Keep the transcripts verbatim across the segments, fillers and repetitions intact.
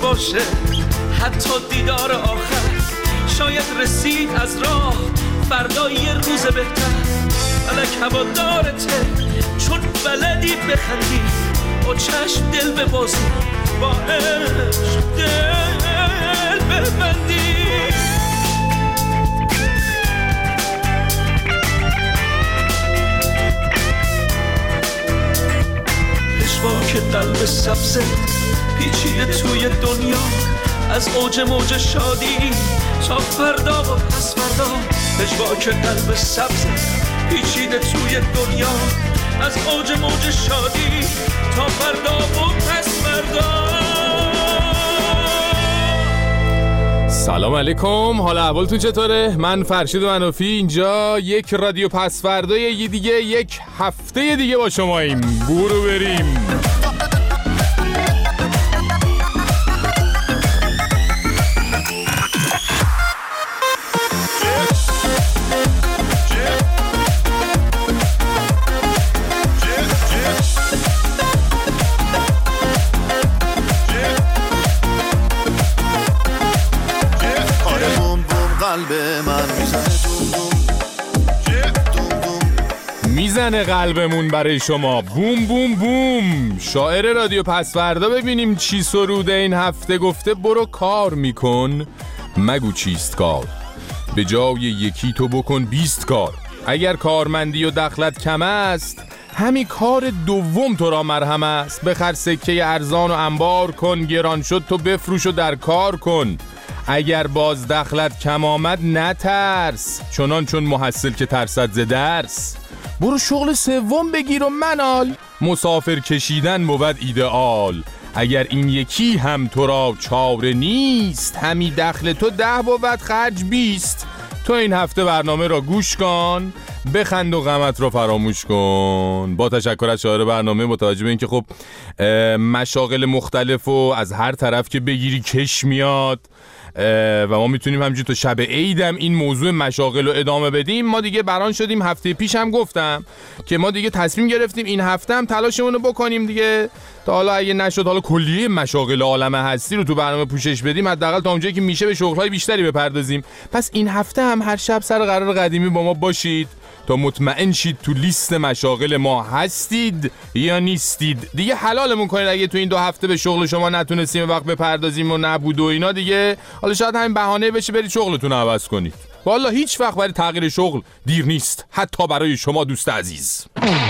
باشه حتی دیدار آخر، شاید رسید از راه فردا یه روز بهتر. فلک هوادارته چون بلدی بخندی، با چشم دل ببازی، با عشق دل ببندی. پشواک قلب سبزه پیچیده توی دنیا، از اوج موج شادی تا فردا و پس فردا. پشواک قلب سبزه پیچیده توی دنیا، از اوج موج شادی تا فردا و پس فردا. سلام علیکم، حال احوالتون چطوره؟ من فرشید منافی، اینجا یک رادیو پس فردای یه دیگه یک هفته دیگه با شماییم. برو بریم. میزنه قلبمون برای شما بوم بوم بوم. شاعر رادیو پس فردا ببینیم چی سروده این هفته. گفته برو کار میکن مگو چیست کار، به جای یکی تو بکن بیست کار. اگر کارمندی و دخلت کم است، همین کار دوم تو را مرهم است. بخر سکه ارزان و انبار کن، گران شد تو بفروش و در کار کن. اگر باز دخلت کم آمد نترس، چنان چون محصل که ترسد ز درس. برو شغل سوم بگیر و منال، مسافر کشیدن بود ایدئال. اگر این یکی هم تو را چاره نیست، همی دخل تو ده بود خرج بیست. تو این هفته برنامه را گوش کن، بخند و غمت را فراموش کن. با تشکر از شاعر برنامه، متوجه به این که خب مشاغل مختلف و از هر طرف که بگیری کش میاد و ما میتونیم همینجور تا شب عیدم این موضوع مشاغل رو ادامه بدیم. ما دیگه بران شدیم، هفته پیش هم گفتم که ما دیگه تصمیم گرفتیم این هفته هم تلاشمون رو بکنیم دیگه، تا حالا اگه نشد حالا کلیه مشاغل عالم هستی رو تو برنامه پوشش بدیم، حداقل تا اونجایی که میشه به شغل‌های بیشتری بپردازیم. پس این هفته هم هر شب سر قرار قدیمی با ما باشید تا مطمئن شید تو لیست مشاغل ما هستید یا نیستید. دیگه حلالمون کنید اگه تو این دو هفته به شغل شما نتونستیم وقت بپردازیم و نبود و اینا دیگه. حالا شاید همین بهانه بشه برید شغلتون عوض کنید. والا هیچ وقت برای تغییر شغل دیر نیست، حتی برای شما دوست عزیز.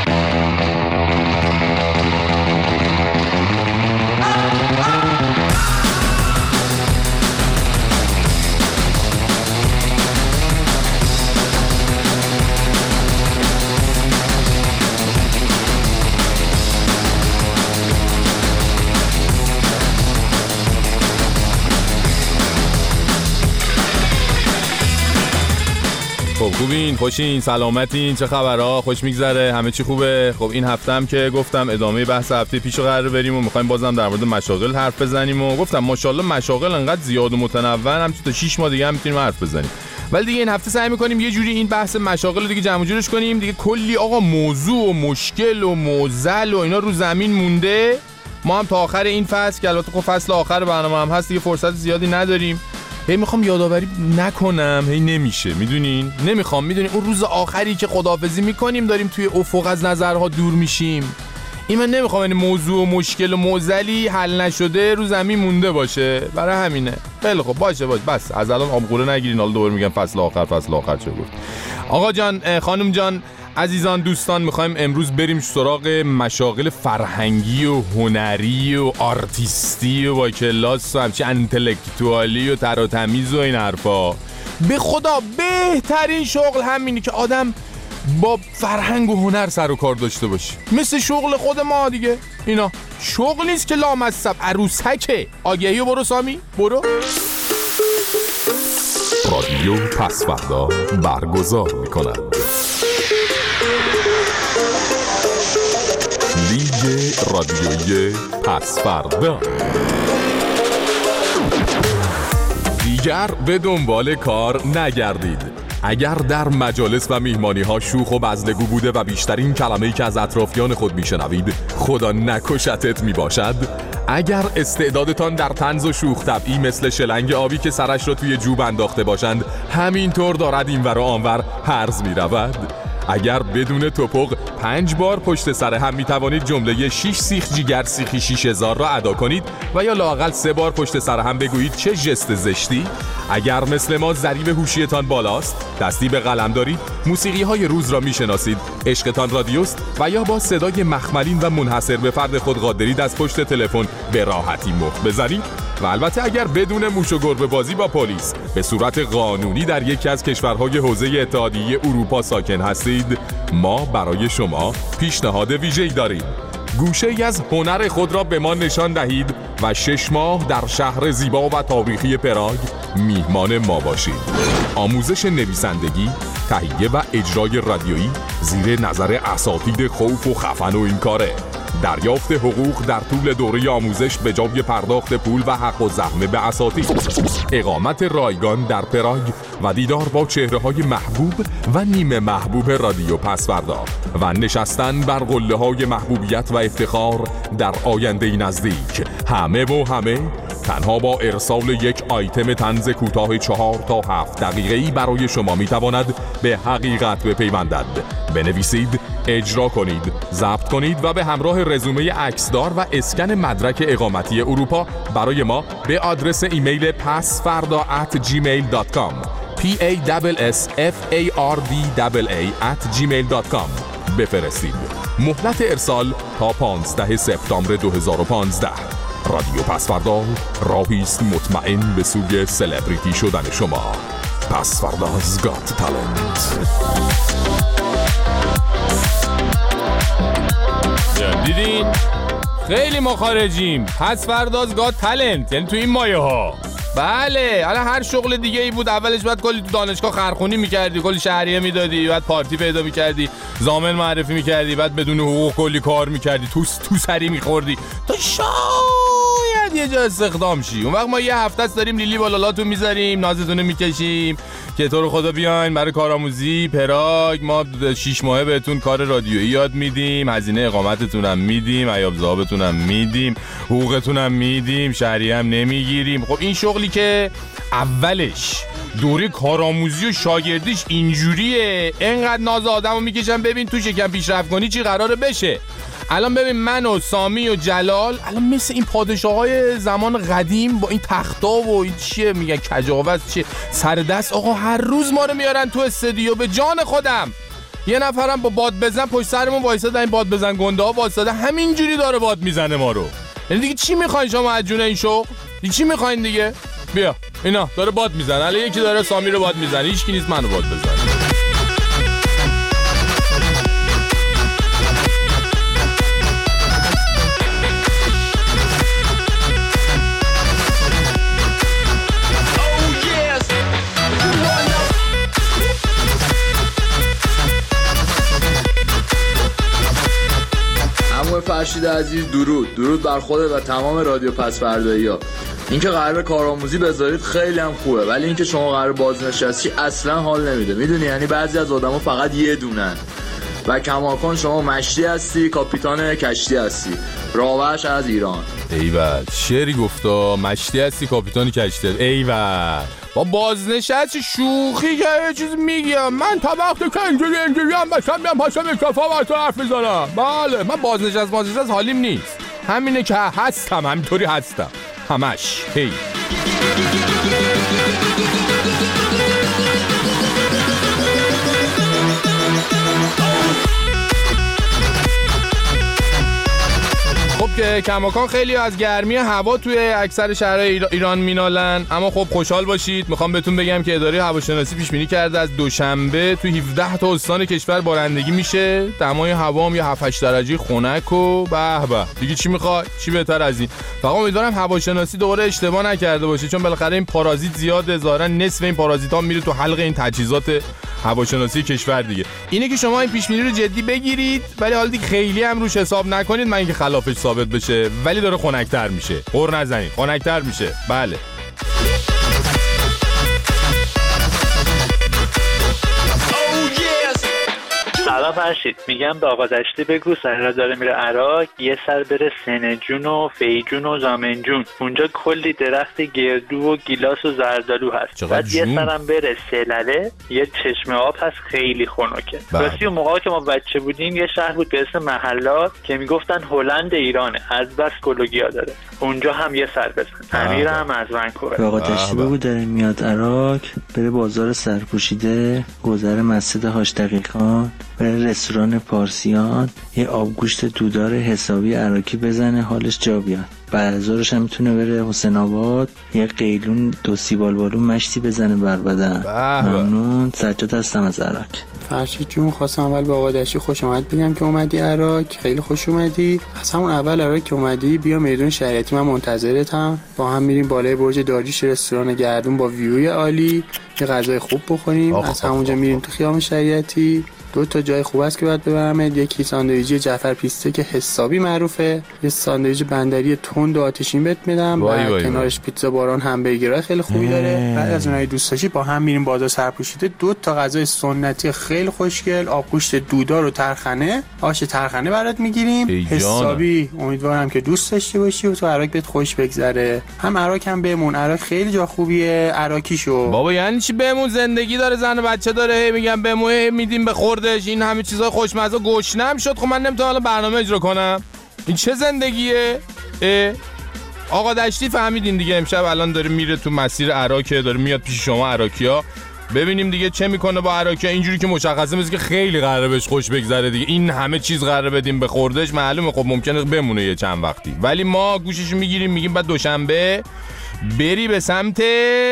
خب خوبین، خوشین، سلامتین، چه خبرها؟ خوش میگذره؟ همه چی خوبه؟ خب این هفته هم که گفتم ادامه بحث هفته پیشو قرار بریم و میخوایم بازم در مورد مشاغل حرف بزنیم و گفتم ماشاءالله مشاغل انقدر زیاد و متنوع، هم تا شش ماه دیگه هم میتونیم حرف بزنیم. ولی دیگه این هفته سعی میکنیم یه جوری این بحث مشاغل رو دیگه جمع جورش کنیم. دیگه کلی آقا موضوع و مشکل و معضل و اینا رو زمین مونده. ما هم تا آخر این فصل که البته خب فصل آخر برنامه هم هست دیگه، فرصت زیادی نداریم. هی میخوام یادآوری نکنم، هی نمیشه، میدونین؟ نمیخوام، میدونین اون روز آخری که خداحافظی میکنیم داریم توی افق از نظرها دور میشیم. این من نمیخوام این موضوع و مشکل و معضلی حل نشده رو زمین مونده باشه، برای همینه. خیلی خب باشه باشه بس از الان آبغوره نگیرین، حالا دوباره میگم فصل آخر فصل آخر چه گفت. آقا جان، خانم جان، عزیزان، دوستان، میخوایم امروز بریم سراغ مشاغل فرهنگی و هنری و آرتیستی و با کلاس و همچه انتلکتوالی و تر و تمیز و این حرفا. به خدا بهترین شغل همینی که آدم با فرهنگ و هنر سر و کار داشته باشه، مثل شغل خود ما دیگه. اینا شغل نیست که لامصب، عروسکه. آگهی و برو سامی برو. رادیو پس فردا برگزار میکند لیگ رادیویی پس فردا. دیگر به دنبال کار نگردید. اگر در مجالس و میهمانی ها شوخ و بزلگو بوده و بیشترین کلمه‌ای که از اطرافیان خود میشنوید خدا نکشتت میباشد، اگر استعدادتان در طنز و شوخ طبعی مثل شلنگ آبی که سرش را توی جوب انداخته باشند همینطور دارد اینور و آنور هرز می رود، اگر بدون توپق پنج بار پشت سر هم می توانید جمله شیش سیخ جیگر سیخی شیش هزار را ادا کنید و یا لااقل سه بار پشت سر هم بگویید چه ژست زشتی، اگر مثل ما ضریب هوشیتان بالاست، دستی به قلم دارید، موسیقی های روز را می شناسید، عشقتان رادیوست و یا با صدای مخملین و منحصر به فرد خود قادرید از پشت تلفن به راحتی مخ بزنید، و البته اگر بدون موش و گربه بازی با پلیس به صورت قانونی در یکی از کشورهای حوزه اتحادیه اروپا ساکن هستید، ما برای شما پیشنهاد ویژه‌ای داریم. گوشه‌ای از هنر خود را به ما نشان دهید و شش ماه در شهر زیبا و تاریخی پراگ میهمان ما باشید. آموزش نویسندگی، تهیه و اجرای رادیویی زیر نظر اساتید خوف و خفن و این کاره. دریافت حقوق در طول دوره آموزش به جای پرداخت پول و حق و زحمه به اساتید. اقامت رایگان در پراگ و دیدار با چهره‌های محبوب و نیمه محبوب رادیو پسوردا و نشستن بر قله‌های محبوبیت و افتخار در آینده نزدیک. همه و همه تنها با ارسال یک آیتم طنز کوتاه چهار تا هفت دقیقه‌ای برای شما میتواند به حقیقت بپیوندد. بنویسید، اجرا کنید، ضبط کنید و به همراه رزومه عکسدار و اسکن مدرک اقامتی اروپا برای ما به آدرس ایمیل pasfarda at gmail dot com p a s s f a r d a a at gmail dot com بفرستید. مهلت ارسال تا پانزدهم سپتامبر دو هزار و پانزده. رادیو پسوردا راهی است مطمئن به سوی سلبریتی شدن شما. پسوردا's Got Talent. دیدین؟ خیلی ما خارجیم. پسوردا's Got Talent، یعنی تو این مایه ها. بله، الان هر شغل دیگه ای بود اولش بعد کلی تو دانشگاه خرخونی میکردی، کلی شهریه میدادی، بعد پارتی پیدا میکردی، زامن معرفی میکردی، بعد بدون حقوق کلی کار میکردی، تو تو سری میخوردی تا شاید یه جا استخدام شی. اون وقت ما یه هفته است داریم لیلی بالالاتون میذاریم، نازتونه میکشیم که تو رو خدا بیاین برای کارآموزی پراگ. ما شش ماهه بهتون کار رادیویی یاد میدیم، هزینه اقامتتون هم میدیم، عیاب ضابطتون هم میدیم، حقوقتون هم میدیم، شهریه هم نمیگیریم. خب این شغلی که اولش دوره کارآموزی و شاگردیش اینجوریه، انقدر ناز آدمو میکشن ببین تو شکم پیشرفت کنی چی قراره بشه. الان ببین من و سامی و جلال الان مثل این پادشاهای زمان قدیم با این تختا و این چیه میگن کجاوز چیه سر دست، آقا هر روز ما رو میارن تو استودیو. به جان خودم یه نفرم با باد بزن پشت سرمون وایساده، این باد بزن گنده ها وایساده همینجوری داره باد میزنه ما رو. یعنی دیگه چی میخواین شما از جون این شغل؟ دیگه چی میخواین دیگه؟ بیا اینا داره باد میزنه، الان یکی داره سامی رو باد میزنه، هیچ کی نیست منو باد بزنه. فرشید عزیز، درود درود بر خودت و تمام رادیو پسوردایی‌ها. اینکه قرار کارآموزی بذارید خیلی هم خوبه، ولی اینکه شما قرار بازنشستی اصلا حال نمیده. میدونی یعنی بعضی از آدما فقط یه دونن و کماکان شما مشتی هستی، کاپیتان کشتی هستی. راوش از ایران. ایول شعری گفتا، مشتی هستی کاپیتان کشتی. ایول با بازنشست شوخی که یه چیز میگم. من تا وقتی که اینجوری اینجوری هم باشم میام پاشم اکتفا براتون حرف میزنم. بله من بازنشست بازنشست حالیم نیست، همینه که هستم، همینطوری هستم همش. هی خب که کماکان خیلی از گرمی هوا توی اکثر شهرهای ایران مینالن، اما خب خوشحال باشید. میخوام بهتون بگم که اداره هواشناسی پیش بینی کرده از دوشنبه تو هفده تا استان کشور بارندگی میشه، دمای هوا هم یه هفت هشت درجه خنک و به به. دیگه چی میخوای؟ چی بهتر از این؟ فقط امیدوارم هواشناسی دوباره اشتباه نکرده باشه، چون بالاخره این پارازیت زیاده، ظاهرا نصف این پارازیت‌ها میره تو حلق این تجهیزات هواشناسی کشور دیگه. اینه که شما این پیش بینی رو جدی بگیرید، ولی حالا دیگه خیلی هم روش حساب نکنید، من اینکه خلافش ثابت بشه، ولی داره خنک‌تر میشه. قر نزنید، خنک‌تر میشه. بله. سلام جناب فرشید میگم به آقا دشتی بگو سر داره میره عراق یه سر بره سنجون و فیجون و زامنجون، اونجا کلی درخت گردو و گیلاس و زردالو هست. بعد یه سرم بره سلله، یه چشمه آب هست خیلی خنکه. راستی اون موقع که ما بچه بودیم یه شهر بود به اسم محلات که میگفتن هلند ایرانه، از بس گلوگیا داره. اونجا هم یه سر بزن. امیر هم از ونکوور. به آقا دشتی بگو داره میاد عراق بره بازار سرپوشیده، گذر مسجد هاش دقیقان، بره رستوران پارسیان، یه آبگوشت دودار حسابی عراقی بزنه حالش جا بیاد. بعد ازارش هم میتونه بره حسین آباد، یه قیلون دو سیبال بالون مشتی بزنه بر بدن. ممنون. سجاد هستم از عراق. فرشید جون خواستم اول به آقا دشتی خوش اومد بگم که اومدی عراق، خیلی خوش اومدی. از همون اول عراق که اومدی بیا میدون شریعتی، من منتظرتم. با هم میریم بالای برج داریوش رستوران گردون با ویوی عالی، یه غذای خوب بخوریم. از همونجا میریم تو خیام شریعتی، دو تا جای خوب است که باید ببرمت. یکی ساندویچی جعفر پیسته که حسابی معروفه، یه ساندویچ بندری تند و آتشین بهت میدم، و کنارش پیتزا باران همبرگرای خیلی خوبی داره. بعد از اونایی دوست داشتی با هم میریم بازار سرپوشیده، دو تا غذای سنتی خیلی خوشگل، آبگوشت دودار و ترخنه، آش ترخنه برات میگیریم حسابی. امیدوارم که دوست داشته باشی و تو عراق بهت خوش بگذره. هم عراق هم بمون، عراق خیلی جا خوبیه، عراقی شو. بابا یعنی چی بمون؟ زندگی داره، زن و بچه داره، هی میگم بمون، هی میدیم به خوردش. این همه چیزای خوشمزه گشنم شد. خب من نمیتونم حالا برنامه اجرا کنم؟ این چه زندگیه؟ اه؟ آقا دشتی فهمیدین دیگه، امشب الان داره میره تو مسیر عراق، داره میاد پیش شما عراقی‌ها. ببینیم دیگه چه میکنه با عراقی‌ها. اینجوری که مشخصه مثل که خیلی قراره بهش خوش بگذره دیگه. این همه چیز قراره بدیم به خوردش، معلومه خب ممکنه بمونه یه چند وقتی، ولی ما گوشش میگیریم میگیم بعد دوشنبه بری به سمت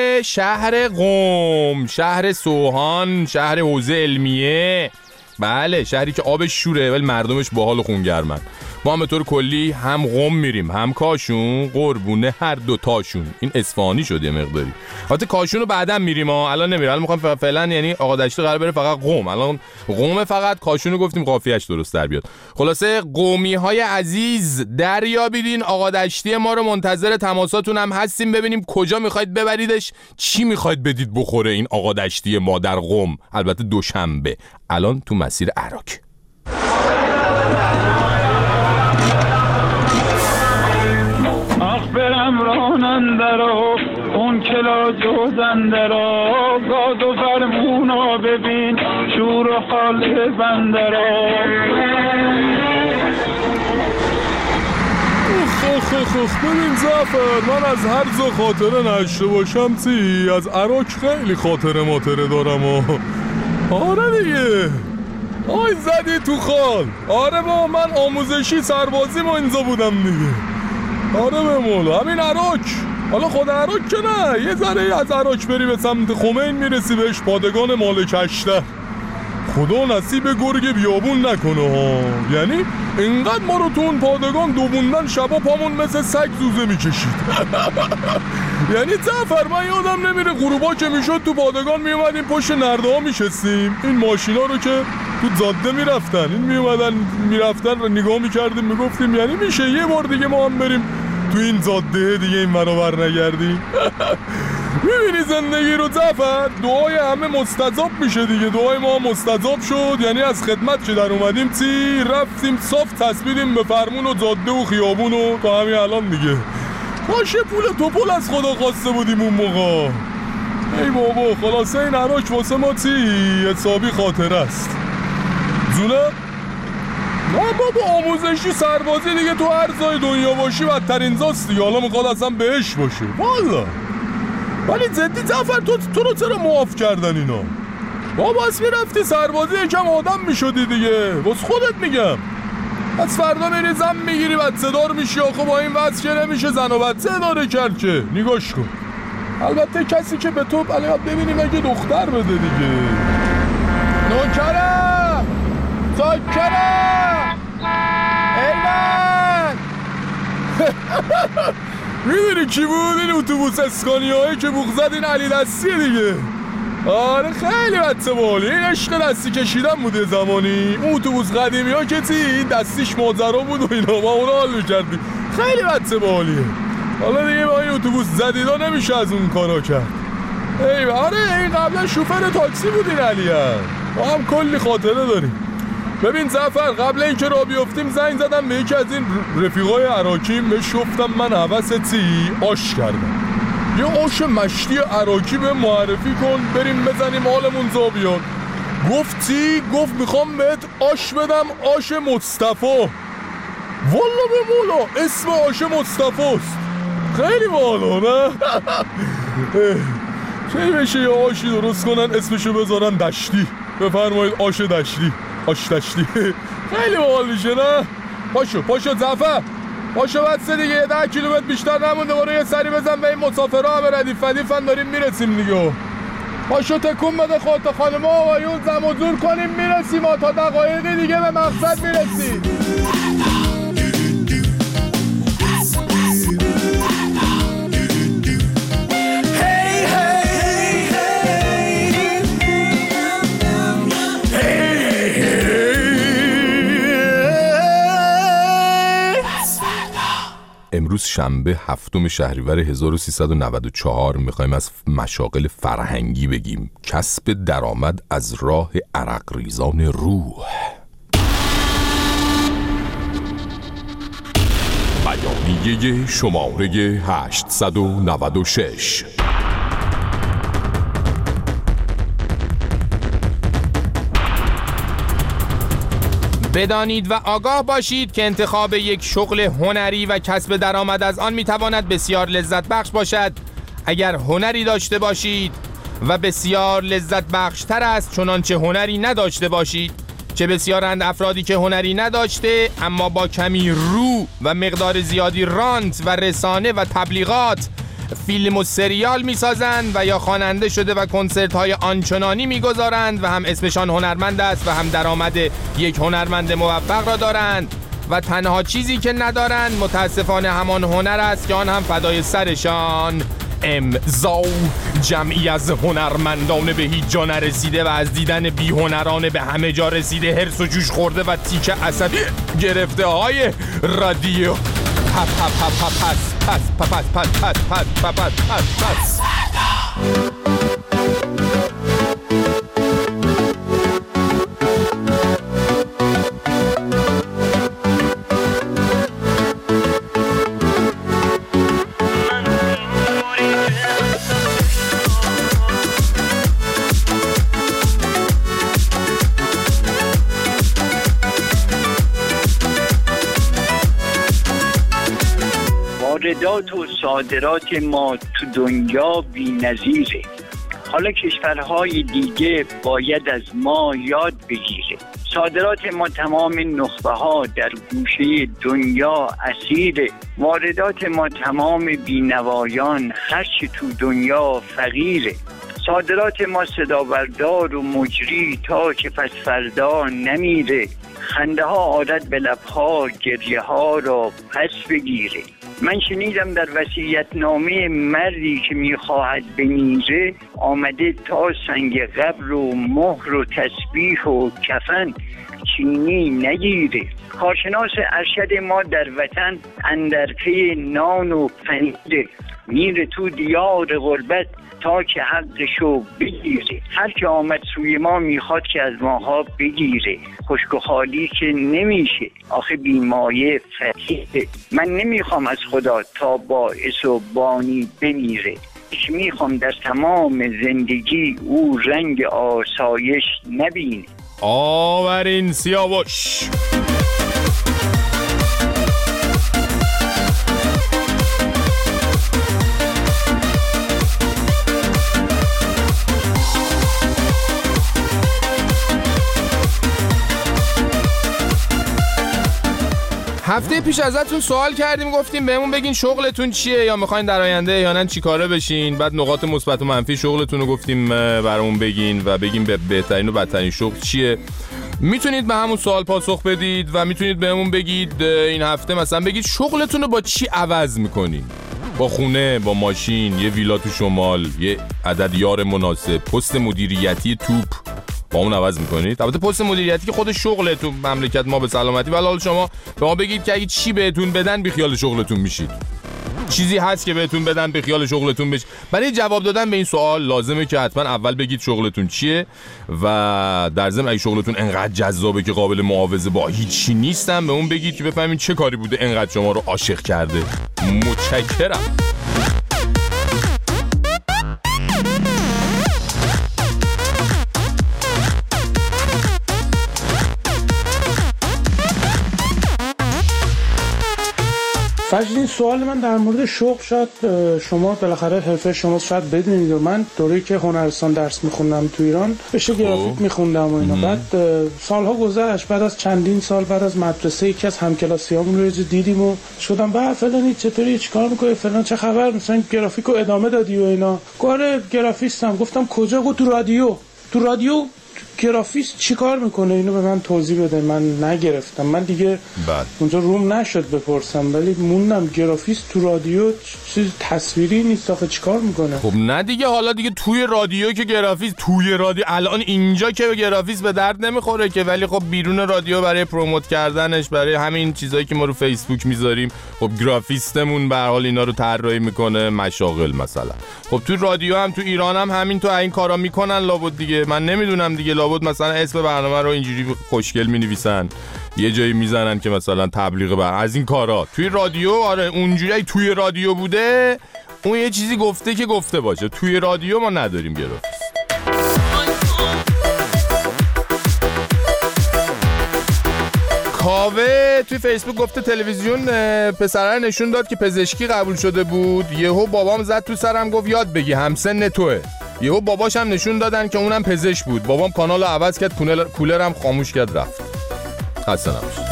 شهر قم، شهر سوهان، شهر حوزه علمیه. بله، شهری که آبش شوره ولی مردمش باحال و خونگرمن. ما هم به طور کلی هم قم میریم هم کاشون، قربونه هر دو تاشون. این اصفهانی شد یه مقداری. البته کاشون رو بعداً میریم ها، الان نمیریم. الان میخوام فعلا، یعنی آقا دشتی قرار بره فقط قم. الان قم فقط، کاشون رو گفتیم قافیه‌اش درست در بیاد. خلاصه قومی های عزیز دریابیدین، آقا دشتی ما رو منتظر تماساتون هم هستیم. ببینیم کجا میخواید ببریدش، چی میخواید بدید بخوره این آقا دشتی ما در قم. البته دوشنبه. الان تو مسیر عراق. برم رانندرا اون کلا جوزندرا، گاد و فرمونا ببین شور و حال بندرا. خخ خخ خخ ببین زفر، من از هر زا خاطره نشته باشم تی از عراق خیلی خاطره ماطره دارم و آره دیگه. آی زدی تو خال. آره با من آموزشی سربازی ما اینجا بودم دیگه. آره به مولا همین عراق. حالا خود عراق که نه، یه ذره از عراق بری به سمت خمین میرسی بهش پادگان مالک اشتر. خدا نصیب گرگ بیابون نکنه ها. یعنی اینقدر ما رو تو اون پادگان دوبوندن شبا پامون مثل سگ زوزه میکشید. یعنی زفر من یادم نمیره غروبا که میشد تو پادگان میومدیم پشت نرده ها میشستیم، این ماشینا رو که تو زاده میرفتن، این میومدن میرفتن نگاه میکردیم میگفتیم یعنی میشه یه بار دیگه ما هم بریم تو این زاده دیگه این برابر نگردیم. میبینی زندگی رو زفر، دعای همه مستجاب میشه دیگه. دعای ما مستجاب شد، یعنی از خدمت که در اومدیم تی رفتیم صاف تسبیدیم به فرمون و زاده و خیابون و تا همین الان دیگه. کاش پول توپل از خدا خواسته بودیم اون موقع. ای بابا خلاصه این عراق واسه ما تی حسابی خاطره است. زونه؟ نه بابا آموزشی سربازی دیگه تو هر جای دنیا باشی بدترین زاست دیگه. حالا میخواد اصلا بهش باشه والا. ولی جدی زفر تو تو رو چرا معاف کردن اینا؟ بابا از میرفتی سربازی یکم آدم میشدی دیگه. واسه خودت میگم از فردا میری زن میگیری بچه‌دار میشی. آخه با این وضع که نمیشه زن و بچه اداره کرد که. نگاش کن. البته کسی که به تو الان ببینیم اگه دختر بده دیگه. نوکرم ساکرم ایمن. میدونی کی بود این اتوبوس اسکانیایی که بوق زد؟ این علی دستی دیگه. آره خیلی بچه بالی. این عشق دستی کشیدن بوده زمانی. اون اتوبوس قدیمی ها که تی دستیش ماجرا بود و اینا، ما اون حال میکردیم. خیلی بچه بالیه. حالا دیگه با این اتوبوس زدیدا نمیشه از اون کارا کرد. ای آره این قبلا شوفر تاکسی بود این علی هم. ما هم کلی خاطره داریم. ببین زفر، قبل اینکه راه بیفتیم زنگ زدم به یکی از این رفیقای عراکیم، بهش گفتم من حوثتی آش کردم، یه آش مشتی عراکی به معرفی کن بریم بزنیم حالمون زا بیاد. گفتی؟ گفت میخوام بهت آش بدم، آش مصطفی. والا به مولا اسم آش مصطفی است. خیلی بالا نه؟ چه بشه یه آشی درست کنن اسمشو بذارن دشتی، بفرمایید آش دشتی، آش دشتی. خیلی باحال میشه نه؟ پاشو پاشو زفر، پاشو بسته دیگه، یه ده کیلومتر بیشتر نمونده، برو یه سری بزن به این مسافرها، همه ردیف ردیفن داریم میرسیم دیگه. پاشو تکون بده خودت، خانم‌ها و آقایون زم و زور کنیم میرسیم، تا دقایقی دیگه به مقصد میرسیم. امروز شنبه هفتم شهریور هزار و سیصد و نود و چهار میخوایم از مشاغل فرهنگی بگیم. کسب درآمد از راه عرق ریزان روح. بیانیه شماره هشتصد و نود و شش. بدانید و آگاه باشید که انتخاب یک شغل هنری و کسب درآمد از آن میتواند بسیار لذت بخش باشد اگر هنری داشته باشید و بسیار لذت بخش تر است چنانچه هنری نداشته باشید. چه بسیارند افرادی که هنری نداشته اما با کمی رو و مقدار زیادی رانت و رسانه و تبلیغات فیلم و سریال میسازند و یا خواننده شده و کنسرت های آنچنانی میگذارند و هم اسمشان هنرمند است و هم درآمد یک هنرمند موفق را دارند و تنها چیزی که ندارند متاسفانه همان هنر است که آن هم فدای سرشان. امضا جمعی از هنرمندان به هیچ جا نرسیده و از دیدن بی هنران به همه جا رسیده هرس و جوش خورده و تیک عصبی گرفته های رادیو پس پس پس پس پس پس پس پس پس پس پس. واردات و صادرات ما تو دنیا بی نظیره. حالا کشورهای دیگه باید از ما یاد بگیره. صادرات ما تمام نخبه ها در گوشه دنیا اسیره. واردات ما تمام بینوایان هرچی تو دنیا فقیره. صادرات ما صدابردار و مجری تا که پس فردا نمیره. خنده ها عادت به لبها گریه ها را پس بگیره. من شنیدم در وصیت‌نامه مردی که میخواهد بمیره آمده تا سنگ قبر و مهر و تسبیح و کفن چینی نگیره. کارشناس ارشد ما در وطن اندر پی نان و پنیره. میره تو دیار غربت تا که حقشو بگیره. هر که آمد سوی ما میخواد که از ماها بگیره. خشک و خالی که نمیشه آخه بیمایه فقیره. من نمیخوام از خدا تا باعث و بانی بمیره. میخوام در تمام زندگی او رنگ آسایش نبینه. آورین سیاوش. هفته پیش ازتون سوال کردیم، گفتیم بهمون بگین شغلتون چیه یا میخواین در آینده یا نه چی کاره بشین. بعد نقاط مثبت و منفی شغلتون رو گفتیم برامون بگین و بگین به بهترین و بدترین شغل چیه. میتونید به همون سوال پاسخ بدید و میتونید بهمون بگید این هفته مثلا بگید شغلتون رو با چی عوض میکنین. با خونه، با ماشین، یه ویلا تو شمال، یه عدد یار مناسب، پست مدیریتی توپ با اون عوض میکنید. البته پست مدیریتی که خود شغله تو مملکت ما به سلامتی، ولی حالا شما به ما بگید که اگه چی بهتون بدن بی خیال شغلتون میشید. چیزی هست که بهتون بدن به خیال شغلتون بشه؟ برای جواب دادن به این سوال لازمه که حتما اول بگید شغلتون چیه و در ضمن اگه شغلتون انقدر جذابه که قابل معاوضه با هیچی نیستن به اون بگید که بفهمین چه کاری بوده انقدر شما رو عاشق کرده. متشکرم. فجر این سوال من در مورد شغل شاید شما بالاخره حرفه شما شاید بدونید و من دوره‌ای که هنرستان درس میخوندم تو ایران رشته گرافیک میخوندم و اینا بعد سالها گذشت بعد از چندین سال بعد از مدرسه یکی از همکلاسیامون رو دیدیم و شدم با فلانی چطوری چیکار میکنی فلان چه خبر مثلا گرافیکو ادامه دادی و اینا کار گرافیستم گفتم کجا گفت تو رادیو تو رادیو گرافیست چیکار میکنه اینو به من توضیح بده من نگرفتم من دیگه بد. اونجا روم نشد بپرسم ولی موندم گرافیست تو رادیو چیز تصویری نیست آخه چیکار میکنه خب نه دیگه حالا دیگه توی رادیو که گرافیست توی رادیو الان اینجا که گرافیست به درد نمیخوره که ولی خب بیرون رادیو برای پروموت کردنش برای همین چیزایی که ما رو فیسبوک میذاریم خب گرافیستمون به هر حال اینا رو طراحی میکنه مشاغل مثلا خب تو رادیو هم تو ایران هم همین تو این کارا میکنن لابد دیگه من نمیدونم دیگه لابد مثلا اسم برنامه رو اینجوری خوشگل مینویسن یه جایی میزنن که مثلا تبلیغ بر از این کارا توی رادیو آره اونجوری توی رادیو بوده اون یه چیزی گفته که گفته باشه توی رادیو ما نداریم گرافیست. کاوه توی فیسبوک گفته تلویزیون پسره نشون داد که پزشکی قبول شده بود یهو بابام زد تو سرم گفت یاد بگی همسن توه یهو باباش هم نشون دادن که اونم پزشک بود بابام کانال رو عوض کرد کولرم خاموش کرد رفت. خسته نباشید.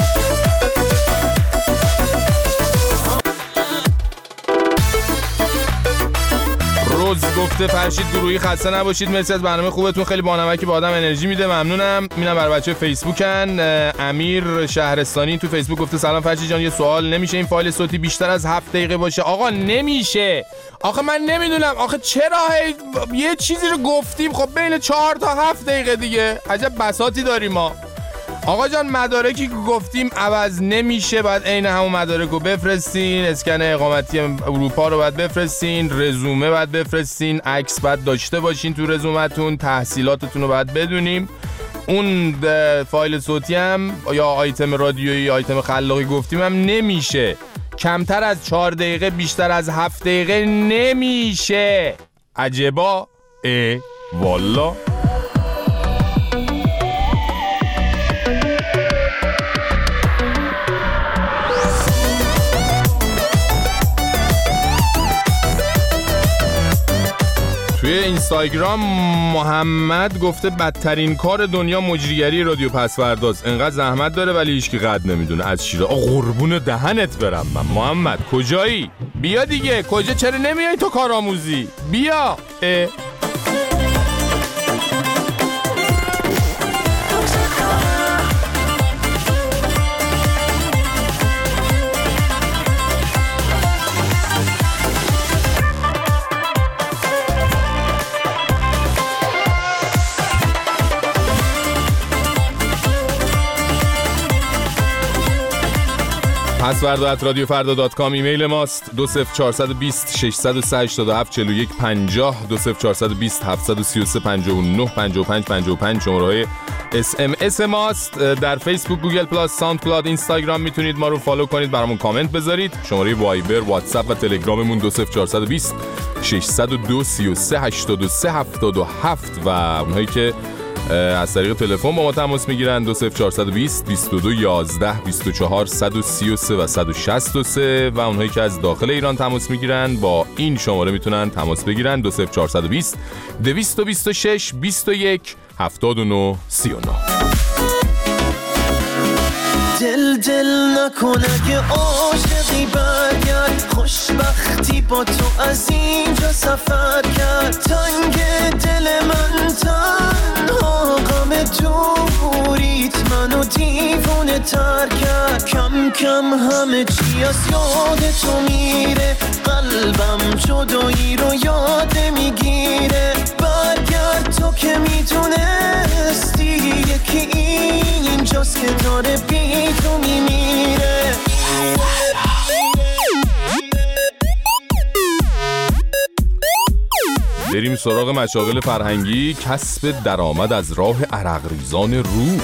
روز گفته فرشید گروهی خسته نباشید مرسی از برنامه خوبتون خیلی بانمکی به آدم انرژی میده ممنونم. میرم برای بچه فیسبوکن. امیر شهرستانی تو فیسبوک گفته سلام فرشید جان یه سوال نمیشه این فایل صوتی بیشتر از هفت دقیقه باشه؟ آقا نمیشه آخه من نمیدونم آخه چرا یه چیزی رو گفتیم خب بین چهار تا هفت دقیقه دیگه عجب بساطی داریم ما. آقا جان مدارکی که گفتیم عوض نمیشه باید عین همون مدارک رو بفرستین اسکن اقامتی اروپا رو باید بفرستین رزومه باید بفرستین عکس باید داشته باشین تو رزومتون تحصیلاتتون رو باید بدونیم اون فایل صوتی هم یا آیتم رادیویی آیتم خلاقی گفتیم هم نمیشه کمتر از چهار دقیقه بیشتر از هفت دقیقه نمیشه. عجبا اه والا. توی اینستاگرام محمد گفته بدترین کار دنیا مجریگری رادیو پسورداست انقدر زحمت داره ولی هیچکی قد نمیدونه از شیره. آ قربون دهنت برم من. محمد کجایی؟ بیا دیگه کجا چرا نمیای تو کارآموزی؟ بیا. اه. پسورد ات رادیو فردا دات کام ایمیل ماست. دو صفر چهار بیست ششصد و سه هشتاد و هفت چهل و یک پنجاه دو صفر چهار بیست هفتصد و سی و سه پنجاه و نه پنجاه و پنج پنجاه و پنج شماره های اس ام اس ماست. در فیسبوک گوگل پلاس ساوند کلاود اینستاگرام میتونید ما رو فالو کنید برامون کامنت بذارید. شماره وایبر واتساپ و تلگراممون دو صفر چهار بیست ششصد و دو سی و سه هشتاد و سه هفتاد و هفت و اونهایی که از طریق تلفن با ما تماس میگیرن دو صفر چهار بیست بیست و دو یازده بیست و چهار صد و سی و سه و صد و شصت و سه و اونهایی که از داخل ایران تماس میگیرن با این شماره میتونن تماس بگیرن دو صفر چهار بیست دویست و بیست و شش بیست و یک هفتاد و نه سی و نه. دل دل نکنه که عاشقی برگرد خوشبختی با تو از اینجا سفر کرد تنگ دل من تنها غم دوریت منو دیوونه تر کرد کم کم همه چی از یاد تو میره قلبم جدایی رو یاد میگیره برگرد تو که میتونستی یکی اینجاست که داره بی تو میمیره بریم سراغ مشاغل فرهنگی. کسب درآمد از راه عرقریزان روح.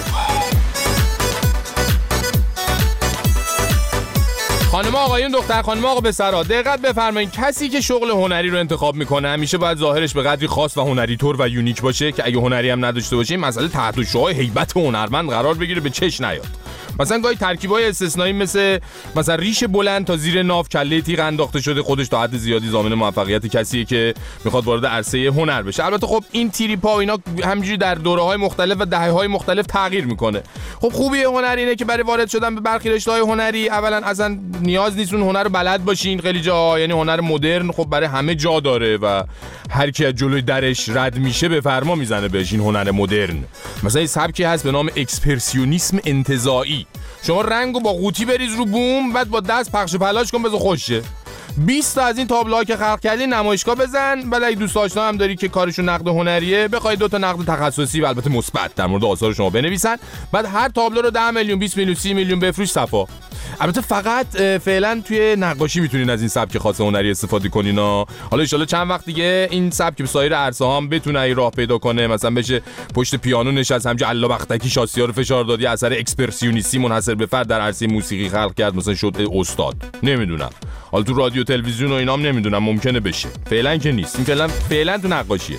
خانم آقایون، دختر خانم آقا پسرها، دقت بفرمایید. کسی که شغل هنری رو انتخاب میکنه همیشه باید ظاهرش به قدری خاص و هنری طور و یونیک باشه که اگه هنری هم نداشته باشه این مسئله تحت شعاع هیبت هنرمند قرار بگیره، به چش نیاد. مثلا گاهی ترکیبای استثنایی مثل مثلا ریش بلند تا زیر ناف، کله تیغ انداخته شده، خودش تا حد زیادی ضامن موفقیت کسیه که میخواد وارد عرصه هنر بشه. البته خب این تریپا و اینا همینجوری در دوره‌های مختلف و دهه‌های مختلف تغییر میکنه. خب خوبی هنر اینه که برای وارد شدن به برخی رشته‌های هنری اولا اصلا نیاز نیست اون هنر رو بلد باشین. خیلی جا یعنی هنر مدرن خب برای همه جا داره و هر کی از جلوی درش رد میشه به فرما میزنه بهش. این هنر مدرن مثلا این سبکی هست به نام اکسپرسیونیسم انتزاعی. شما رنگو با قوطی بریز رو بوم، بعد با دست پخش پلاش کن بذار خوشه. بیست تا از این تابلوها که خلق کردی نمایشگاه بزن. بعد اگه دوست آشنا هم داری که کارشون نقد هنریه، بخوای دو تا نقد تخصصی و البته مثبت در مورد آثار شما بنویسن. بعد هر تابلو رو ده میلیون، بیست میلیون، سی میلیون بفروش صفا. البته فقط فعلا توی نقاشی میتونین از این سبک خاص هنری استفاده کنین. حالا ان شاءالله چند وقت دیگه این سبک به سایر عرصه ها هم بتونه ای راه پیدا کنه. مثلا بشه پشت پیانو نشست، همچنین علا بختکی شاسی‌ها رو فشار دادی، اثر اکسپرسیونیستی منحصر به فرد در عرصه موسیقی خلق کرد، مثلا شد استاد. نمیدونم حالا تو رادیو تلویزیون و اینام نمیدونم، ممکنه بشه. فعلا که نیست. این فعلا فعلا تو نقاشیه.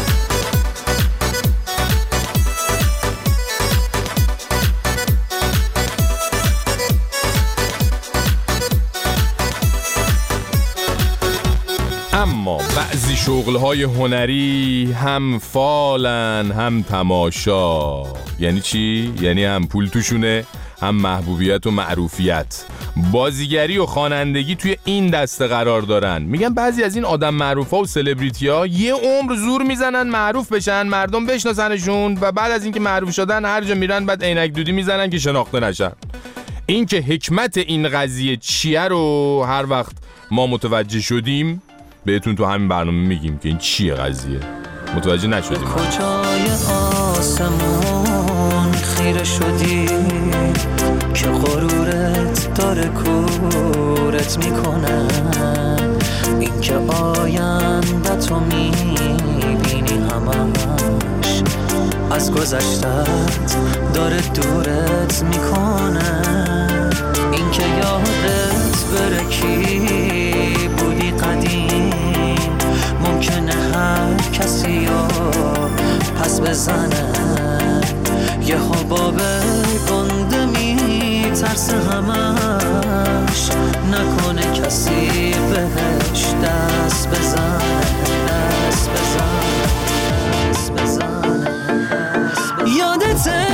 اما بعضی شغل‌های هنری هم فالن هم تماشا. یعنی چی؟ یعنی هم پول توشونه هم محبوبیت و معروفیت. بازیگری و خوانندگی توی این دسته قرار دارن. میگن بعضی از این آدم معروفا و سلبریتی‌ها یه عمر زور میزنن معروف بشن، مردم بشناسنشون و بعد از اینکه معروف شدن هر جا میرن بعد عینک دودی میزنن که شناخته نشن. این که حکمت این قضیه چیه رو هر وقت ما متوجه شدیم بهتون تو همین برنامه میگیم که این چیه قضیه. متوجه نشدیم. کجای آسمون خیره شدی که غرورت داره کورت میکنه. این که آینده تو میبینی همش از گذشتت داره دورت میکنه. این که یادت بره کی بودی قدیم، ممکنه هر کسی رو پس بزنه. یه حباب گنده میترسه همش، نکنه کسی بهش دست بزنه. دست بزنه دست بزنه یادت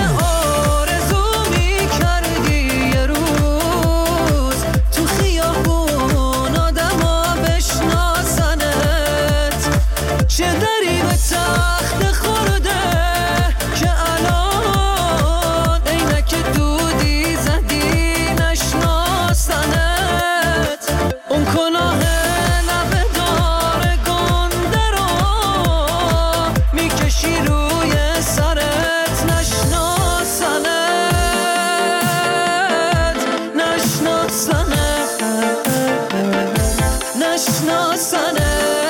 چه دری به تخت خورده که الان عینک دودی زدی نشناسنت. اون کلاه لبه دار گنده رو میکشی روی سرت نشناسنت. نشناسنت نشناسنت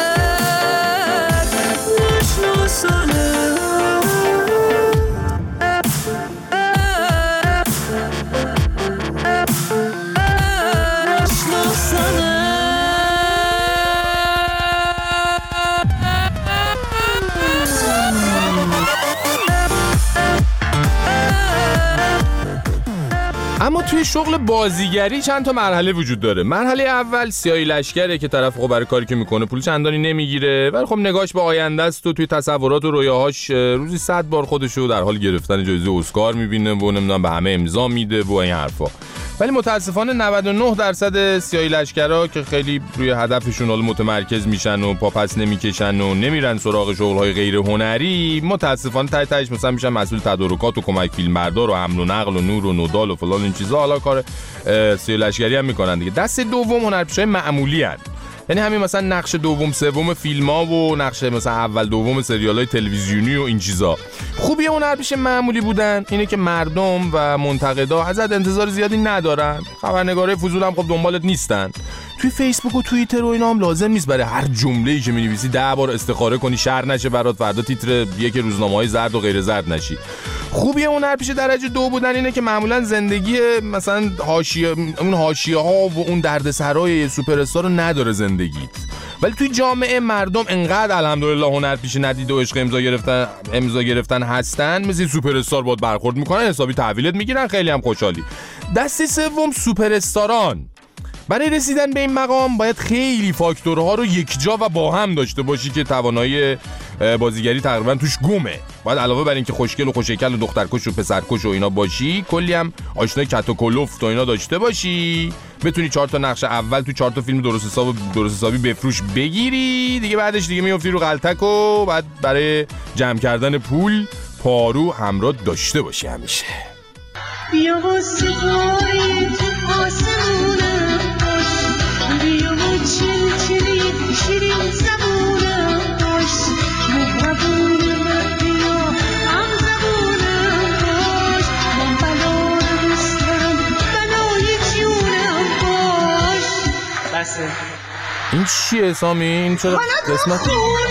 اما توی شغل بازیگری چند تا مرحله وجود داره. مرحله اول سیاهی لشکره که طرف خب برای کاری که میکنه پول چندانی نمیگیره، ولی خب نگاهش به آینده است و توی تصورات و رویاهاش روزی صد بار خودشو در حال گرفتن جایزه اسکار میبینه و نمیدونم به همه امضا میده و این حرفا. ولی متاسفانه نود و نه درصد سیاهی لشکرا که خیلی روی هدفشون حالا متمرکز میشن و پاپس نمیکشن و نمیرن سراغ شغل‌های غیر هنری، متاسفانه تای تایش مثلا میشن مسئول تدارکات و کمک فیلمبردار و حمل و نقل و نور و نودال و فلان این چیزا. حالا کار سیاهی لشکری هم میکنن دیگه. دست دوم هنرپیشه‌های معمولی هستن. یعنی همین مثلا نقش دوم سوم فیلم‌ها و نقش مثلا اول دوم سریال‌های تلویزیونی و این چیزا. خوبی هنرپیشه معمولی بودن اینه که مردم و منتقدا ازت انتظار زیادی ندارن. خبرنگارای فضول هم خب دنبالت نیستن. توی فیسبوک و توییتر و اینا هم لازم نیست برای هر جمله‌ای که می‌نویسی ده بار استخاره کنی شر نشه برات فردا تیتر یک روزنامه‌های زرد و غیر زرد نشی. خوبیه اون هنرپیش درجه دو بودن اینه که معمولا زندگی مثلا حاشیه اون حاشیه‌ها و اون دردسرای سوپر استار رو نداره زندگیت. ولی توی جامعه مردم انقدر الحمدلله هنرپیشه ندید و عشق امضا گرفتن امضا گرفتن هستن، مثل سوپر استار باهات برخورد میکنن، حسابی تحویلت میگیرن، خیلی هم خوشحالی. دسته سوم سوپر استاران. برای رسیدن به این مقام باید خیلی فاکتورها رو یکجا و با هم داشته باشی که توانایی بازیگری تقریبا توش گمه. باید علاوه بر اینکه خوشگل و خوشکل و دخترکش و پسرکش و اینا باشی، کلی هم آشنای کت و کلفت و اینا داشته باشی، بتونی چهار تا نقش اول تو چهار تا فیلم درست حساب درست حسابی بفروش بگیری، دیگه بعدش دیگه میافتی رو غلطک و بعد برای جمع کردن پول پارو همراه داشته باشی همیشه. بیا و ستاره تو آسمونم باش، بیا و چل چلی شیرین زبونم باش، مهربونم بیا هم زبونم باش، من بلا نستم بلای جونم باش. بسه این چیه سامی؟ این چرا قسمت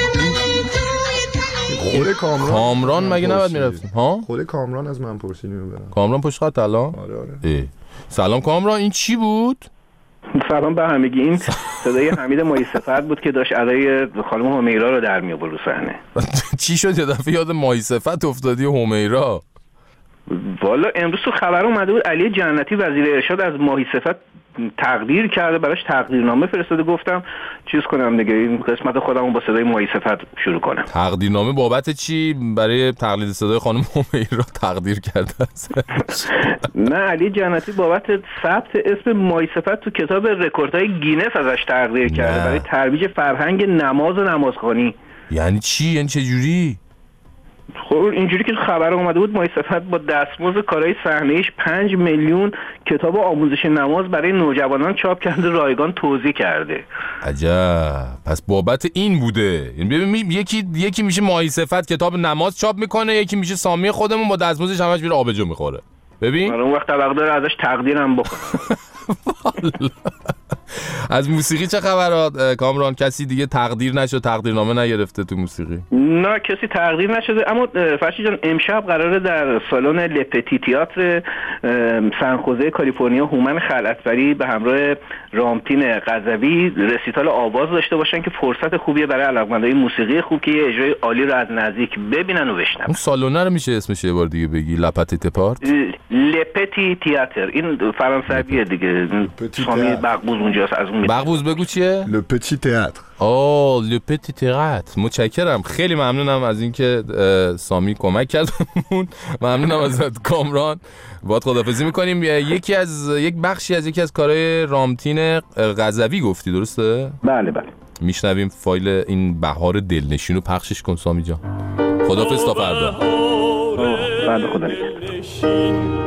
خود کامران کامران مگه نباید میرفتیم ها؟ خود کامران از من پرسیدی میبرم. کامران پشت خط الان؟ آره آره. ای. سلام کامران، این چی بود؟ سلام به همگی. این صدای حمید مایصفت بود که داشت ادای خانم همیرا رو در میآورد رو صحنه. چی شد یه دفعه یاد مایصفت افتادی و همیرا؟ والا امروز تو خبر اومده بود علی جنتی وزیر ارشاد از مایصفت تقدیر کرده، براش تقدیرنامه فرستاده. گفتم چیز کنم دیگه، این قسمت خودمون با صدای مایصفت شروع کنم. تقدیرنامه بابت چی؟ برای تقلید صدای خانم همیرا تقدیر کرده است؟ نه، علی جنتی بابت ثبت اسم مایصفت تو کتاب رکوردهای گینس ازش تقدیر کرده برای ترویج فرهنگ نماز و نمازخوانی. یعنی چی؟ یعنی چه جوری؟ خب اینجوری که خبر اومده بود مایصفت با دستمزد کارهای صحنه‌ایش پنج میلیون کتاب آموزش نماز برای نوجوانان چاپ کرده، رایگان توزیع کرده. عجب، پس بابت این بوده. ببین یکی یکی میشه مایصفت کتاب نماز چاپ میکنه، یکی میشه سامی خودمون با دستمزدش همش میره آبجو میخوره. ببین اون وقت طبق داره ازش تقدیرم بکنه. از موسیقی چه خبرات کامران؟ کسی دیگه تقدیر نشد، تقدیرنامه نگرفته تو موسیقی؟ نه کسی تقدیر نشده، اما فرشی جان امشب قراره در سالن لپتی تئاتر سنخوزه کالیفرنیا هومن خلعتبری به همراه رامتین غزوی رسیتال آواز داشته باشن که فرصت خوبیه برای علاقه‌مندای موسیقی خوب که یه اجرای عالی رو از نزدیک ببینن و بشنون. اون سالن رو میشه اسمش یه بار دیگه بگی؟ لپتی تپارت؟ لپتی تئاتر، این فرانسویه دیگه. سامی بغبوز اونجاست از اون. بغبوز بگو چیه؟ Le Petit Théâtre. آه Le Petit Théâtre. متشکرم، خیلی ممنونم از اینکه سامی کمک کردمون. ممنونم ازت کامران. باهات خداحافظی میکنیم. یکی از یک بخشی از یکی از کارهای رامتین غزوی گفتی درسته؟ بله بله. میشنویم فایل این بهار دلنشین رو پخشش کن سامی جان. خداحافظ تا فردا. بله خدا نگهدار.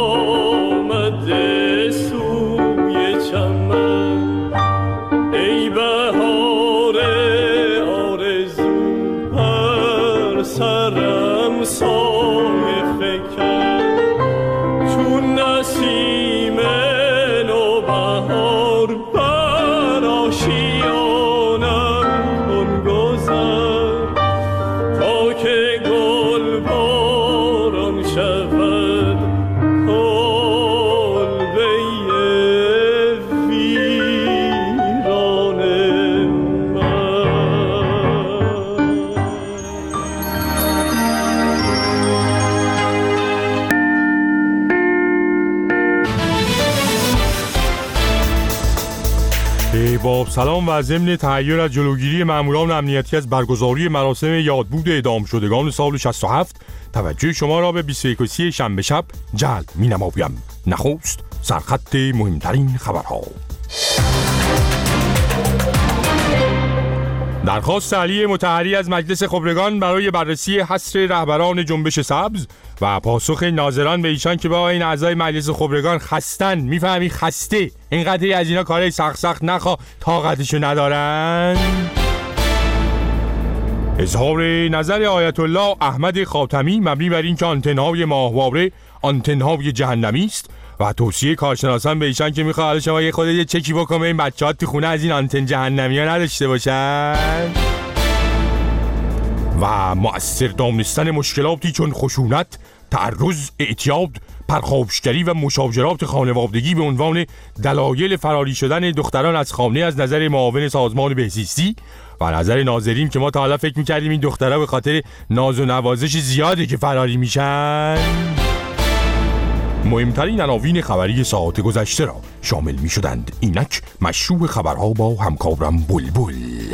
ای بهار آرزو هر سرم سایه فکر چون نسیم نوبهار بر آشیانم کن گذر تا که گل باران شود کلبه ویران من. با سلام و ضمن تحیر از جلوگیری ماموران امنیتی از برگزاری مراسم یادبود اعدام شدگان سال شصت و هفت توجه شما را به بیست و یکم شنبه شب جلب می‌نمایم. نخست سرخط مهمترین خبرها. درخواست علی مطهری از مجلس خبرگان برای بررسی حصر رهبران جنبش سبز و پاسخ ناظران به ایشان که با این اعضای مجلس خبرگان خستن، میفهمی خسته، اینقدری از اینا کارهای سخت سخت نخوا طاقتشو ندارن. اظهار نظر آیت الله احمد خاتمی مبنی بر اینکه آنتن‌های ماهواره آنتن‌های جهنمی است و توصیه کارشناسان به ایشان که میخواد حالا شما یه خود یه چکی بکنه این بچه‌ها تو خونه از این آنتن جهنمی‌ها نداشته باشن و مؤثر دانستن مشکلاتی چون خشونت، تعرض، اعتیاد، پرخاشگری و مشاجرات خانوادگی به عنوان دلایل فراری شدن دختران از خانه از نظر معاون سازمان بهزیستی و نظر ناظرین که ما تا حالا فکر می‌کردیم این دخترها به خاطر ناز و نوازش زیاده که فراری میشن. مهمترین عناوین خبری ساعت گذشته را شامل می‌شدند. اینک مشروع خبرها با همکارم بلبل.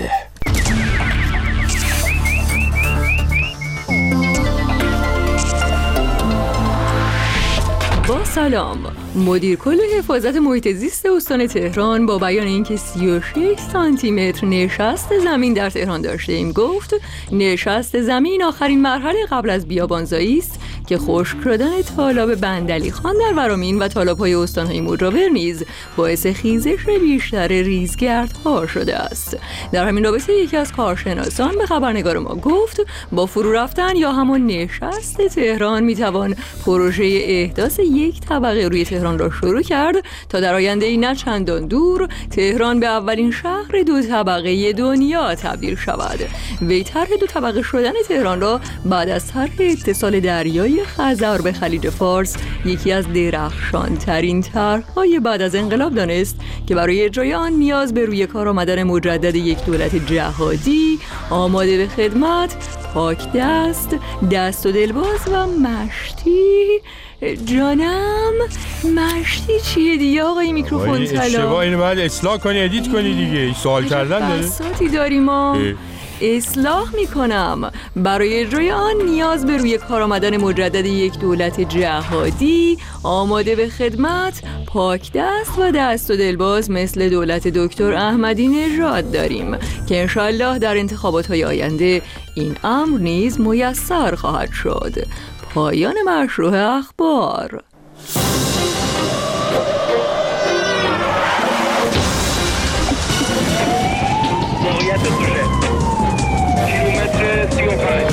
با سلام، مدیر کل حفاظت محیط زیست استان تهران با بیان اینکه سی و شش سانتی متر نشست زمین در تهران داشته ایم گفت نشست زمین آخرین مرحله قبل از بیابانزایی است که خشک شدن تالاب بندعلی خان در ورامین و تالاب‌های استان‌های مجاور نیز باعث خیزش بیشتر ریزگردها شده است. در همین رابطه یکی از کارشناسان به خبرنگار ما گفت با فرو رفتن یا همان نشست تهران میتوان پروژه احداث یک طبقه روی تهران را شروع کرد تا در آینده ای نه چندان دور تهران به اولین شهر دو طبقه دنیا تبدیل شود. وی طرح دو طبقه شدن تهران را بعد از طرح اتصال دریایی خزر به خلیج فارس یکی از درخشان‌ترین طرح‌های بعد از انقلاب دانست که برای اجرای آن نیاز به روی کار آمدن مجدد یک دولت جهادی آماده به خدمت، پاک دست، دست و دلباز و مشتی. جانم مشتی چیه دیگه آقای میکروفون طلا؟ اشتباه اینو باید اصلاح کنی، ادیت کنی دیگه. سوال کردن داره؟ بساطی داریم ما. اصلاح میکنم. برای اجرای آن نیاز به روی کار آمدن مجدد یک دولت جهادی آماده به خدمت، پاک دست و دست و دلباز مثل دولت دکتر احمدی نژاد داریم که انشالله در انتخابات های آینده این امر نیز میسر خواهد شد. پایان مشروع اخبار. موقعیت دوشه کیلومتر سی و پنج.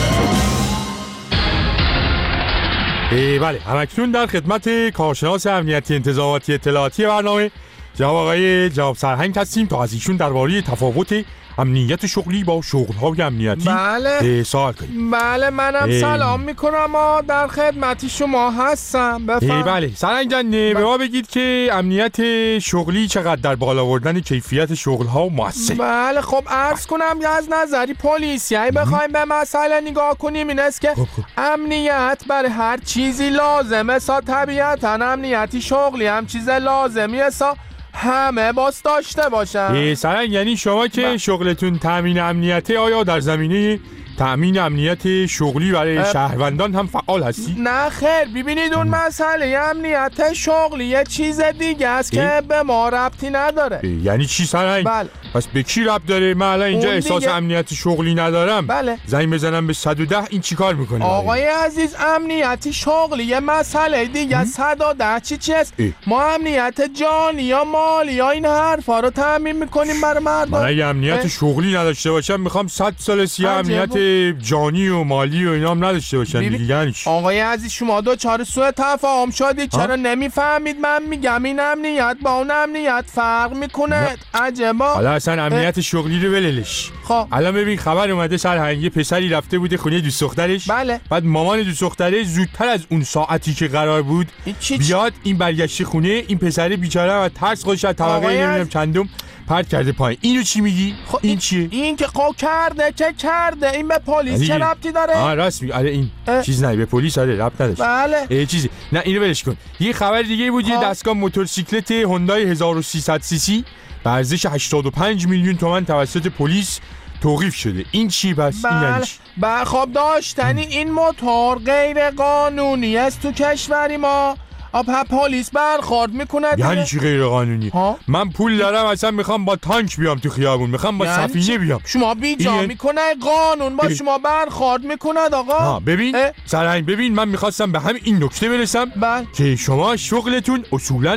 بله، همکنون در خدمت کارشناس امنیتی انتظاراتی اطلاعاتی برنامه جناب آقای جواب سرهنگ هستیم تا از ایشون درباره تفاوت امنیت شغلی با شغل‌های امنیتی بله سوال کنیم. بله منم ای. سلام میکنم ما در خدمت شما هستم. بفرمایید. بله سرهنگ جان به ما بگید که امنیت شغلی چقدر در بالا آوردن کیفیت شغل‌ها موثر؟ بله خب عرض کنم که از نظری پلیسیایی بخوایم به مسئله نگاه کنیم این است که امنیت برای هر چیزی لازمه سا طبیعتا امنیتی شغلی هم چیز لازمیه سا همه باس داشته باشن. سرنگ یعنی شما که با. شغلتون تامین امنیته آیا در زمینه تامین امنیت شغلی برای اه... شهروندان هم فعال هستی؟ نه خیر ببینید اون مسئله امنیت شغلی یه چیز دیگه است که به ما ربطی نداره. یعنی چی سرنگ؟ بله. پس به کی ربط داره؟ من الان اینجا احساس دیگه... امنیت شغلی ندارم. بله. زنگ بزنم به صد و ده این چی کار میکنه؟ آقای عزیز امنیتی شغلی یه مسئله دیگه. صد و ده چی چیست؟ ما امنیت جانی یا مالی یا این حرفا رو تامین میکنیم برای مردم. من اگه امنیت اه؟ شغلی نداشته باشم میخوام صد سال سیه امنیت جانی و مالی و اینا هم نداشته باشن دیگه. یعنی آقای عزیز شما دو چهار سوء تفاهم شدید چرا نمیفهمید من میگم این امنیت با اون امنیت فرق میکنه؟ عجبا. حالا اصلا امنیت شغلی رو ولش. خب الان ببین خبر اومده سرهنگ پسری رفته بوده خونه دوست دخترش. بله. بعد مامان دوست دخترش زودتر از اون ساعتی که قرار بود چی بیاد این برگشته خونه این پسر بیچاره و ترس خودش از طبقه نمیدونم چندم پرت کرده پایین. اینو چی میگی؟ خب این چیه؟ این که قو کرده که کرده این به پلیس چه ربطی داره؟ آه راست میگی. آره این اه. چیز نه به پلیس آره ربط نداره. بله. ای چیزی. نه اینو ولش کن. یه خبر دیگه بود یه دستگاه موتورسیکلت هوندای هزار و سیصد سی سی به ارزش هشتاد و پنج میلیون تومان توسط پلیس توقیف شده. این چی بس؟ بله. این یعنی چی؟ بله خب داشتنی این موتور غیر قانونی است تو کشوری ما. آب پلیس برخورد میکنه. یعنی چی غیر قانونی؟ ها؟ من پول دارم اصلا میخوام با تانک بیام تو خیابون، میخوام با یعنی سفینه بیام. شما بیجا این... میکنه قانون با شما برخورد میکنه آقا. ها ببین سرهنگ ببین من میخواستم به همین این نکته برسم بله. که شما شغلتون اصولا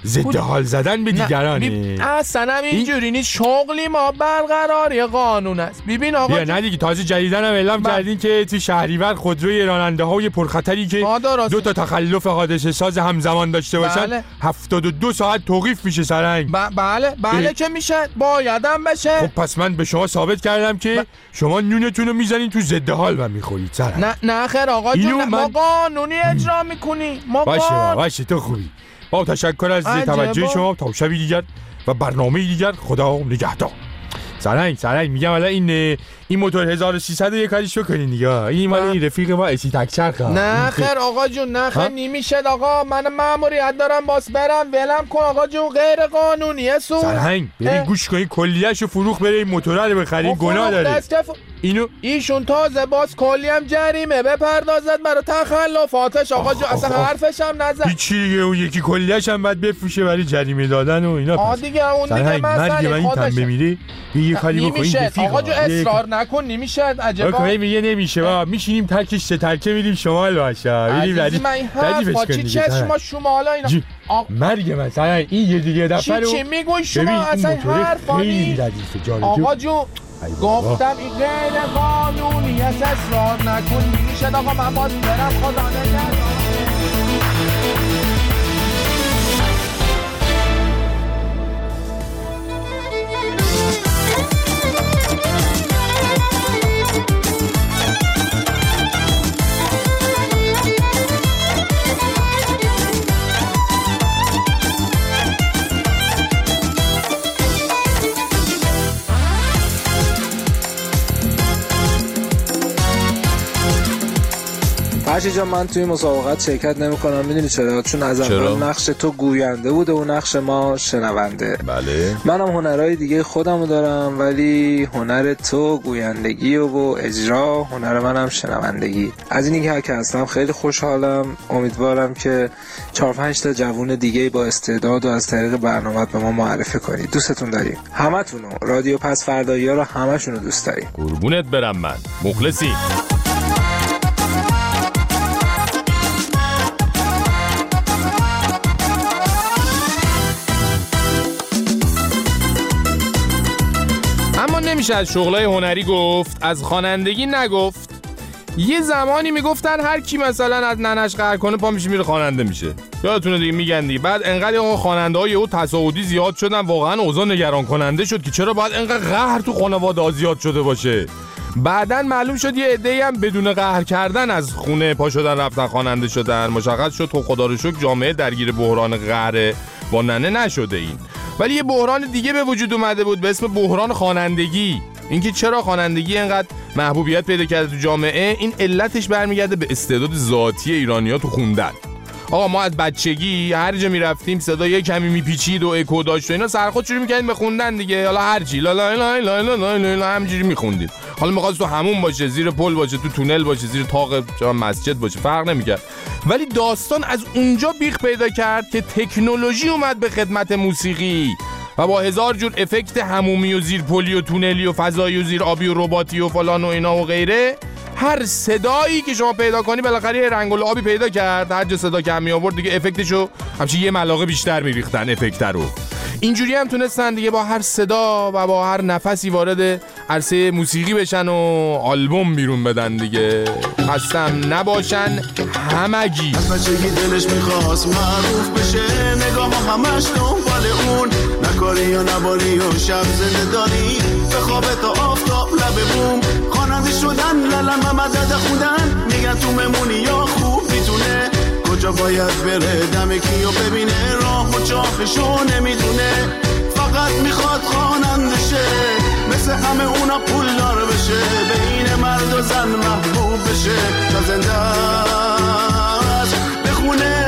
ضد حال زدن به دیگرانه. اصلا هم اینجوری نیست، شغلی ما برقراری قانون است. ببین آقا بیا نه دیگه، تازه جدیدن هم اعلام کردین که تو شهریور خودروی راننده های پرخطری که دو تا تخلف حادثه ساز همزمان داشته باشن بله. هفتاد و دو ساعت توقیف میشه سرنگ. ب- بله بله اه. که میشه، بایدم بشه. خب پس من به شما ثابت کردم که ب... شما نونتون رو میزنین تو ضد حال و میخورید سرنگ. نه نه خیر آقا جون، من... ما قانونی اجرا میکنی. ما باشه قان... باشه تو خوبی. با تشکر از توجه شما، تا شبی دیگر و برنامه دیگر خدا نگهدار. سرنگ سرنگ میگم الان این این موتور هزار و سیصد یک کاریش بکنین دیگه. این مال این رفیق ما اسی تکچرخه. نه خیر آقا جون، نه خیر نمیشه آقا، من ماموریت دارم باس برم، ولم کن آقا جون، غیر قانونیه. سو سرنگ بریم گوش کنین کلیه‌شو فروخ بریم این موتور رو بخرین، گناه داره. اینو ایشون تازه باز کلی هم جریمه بپردازد برای تخلفاتش آقا جون، اصلا حرفش هم نزد. هیچی دیگه، اون یکی کلیه‌ش هم بعد بفروشه برای جریمه دادن و اینا. آ دیگه اون دیگه مسئله خودش. بمیره یه کاری بکنین رفیق. آقا جون اصرار نکن، نمیشه. عجبا آقا میگه نمیشه، با میشینیم ترکش سه ترکه میریم شمال باشه. میریم بعدی بعدی چی چشم شمال اینا. مرگ مثلا این یه دیگه دفعه رو چی میگوی شما اصلا حرفانی. آقا جون گفتم این غیر قانونی است، اصرار نکن، نمیشه آقا، من باز برم، خدا نگهدار. فرشی جان من توی مسابقات شرکت نمی کنم، میدونی چرا؟ چون از اول نقش تو گوینده بوده و نقش ما شنونده. بله. منم هنرهای دیگه خودمو دارم، ولی هنر تو گویندگی و اجرا، هنر منم شنوندگی. از اینی که که هستم خیلی خوشحالم. امیدوارم که چهار پنج تا جوون دیگه با استعداد و از طریق برنامه به ما معرفی کنید. دوستتون داریم همتونو، رادیو پس فردایی‌ها رو همشونو دوست داریم. قربونت برم، من مخلصی. نمیشه از شغلای هنری گفت، از خوانندگی نگفت. یه زمانی میگفتن هر کی مثلا از ننش قهر کنه پا میشه میره خواننده میشه. یادتونه دیگه میگن دیگه. بعد انقدر آقا خواننده‌های او تصاعدی زیاد شدن، واقعا اوضاع نگران کننده شد که چرا باید انقدر قهر تو خانواده زیاد شده باشه. بعدن معلوم شد یه عده‌ای هم بدون قهر کردن از خونه پا شدن رفتن خواننده شدن. مشخص شد تو خدا رو شکر جامعه درگیر بحران قهر با ننه نشده این. ولی یه بحران دیگه به وجود اومده بود به اسم بحران خوانندگی. اینکه چرا خوانندگی اینقدر محبوبیت پیدا کرده تو جامعه، این علتش برمیگرده به استعداد ذاتی ایرانی‌ها تو خوندن. آقا ما از بچگی هر جا میرفتیم صدا یه کمی میپیچید و اکو داشت و اینا، سرخود شروع می‌کردیم به خوندن دیگه. حالا هر چی لا لا لا لا لا لا لا همینجوری می‌خوندیم. حالا می‌خواست تو همون باشه، زیر پل باشه، تو تونل باشه، زیر طاق مسجد باشه، فرق نمی‌کرد. ولی داستان از اونجا بیخ پیدا کرد که تکنولوژی اومد به خدمت موسیقی و با هزار جور افکت حمومی و زیر پلی و تونلی و فضایی و زیر آبی و رباطی و فلان و اینا و غیره، هر صدایی که شما پیدا کنی بالاخره یه رنگ و لعابی پیدا کرد. هر جا صدا کم می آورد دیگه افکتشو همچین یه ملاقه بیشتر میریختن افکت رو. اینجوری هم تونستن دیگه با هر صدا و با هر نفسی وارد عرصه موسیقی بشن و آلبوم بیرون بدن دیگه. خستم نباشن همگی. از بچگی دلش میخواست معروف بشه، نگاه همش دنبال اون، نکاری یا نباری و شب زنده داری، به خواب تا آفتاب لب بوم، خواننده شدن للم مدد خودن، میگن تو ممونی یا خوب میتونه، کجا باید بره دم کیو ببینه، راه و چاخشو نمیدونه، فقط میخواد خواننده شه، مثل همه اونا پولدار بشه، بین مرد و زن محبوب بشه، تا زنده است بخونه.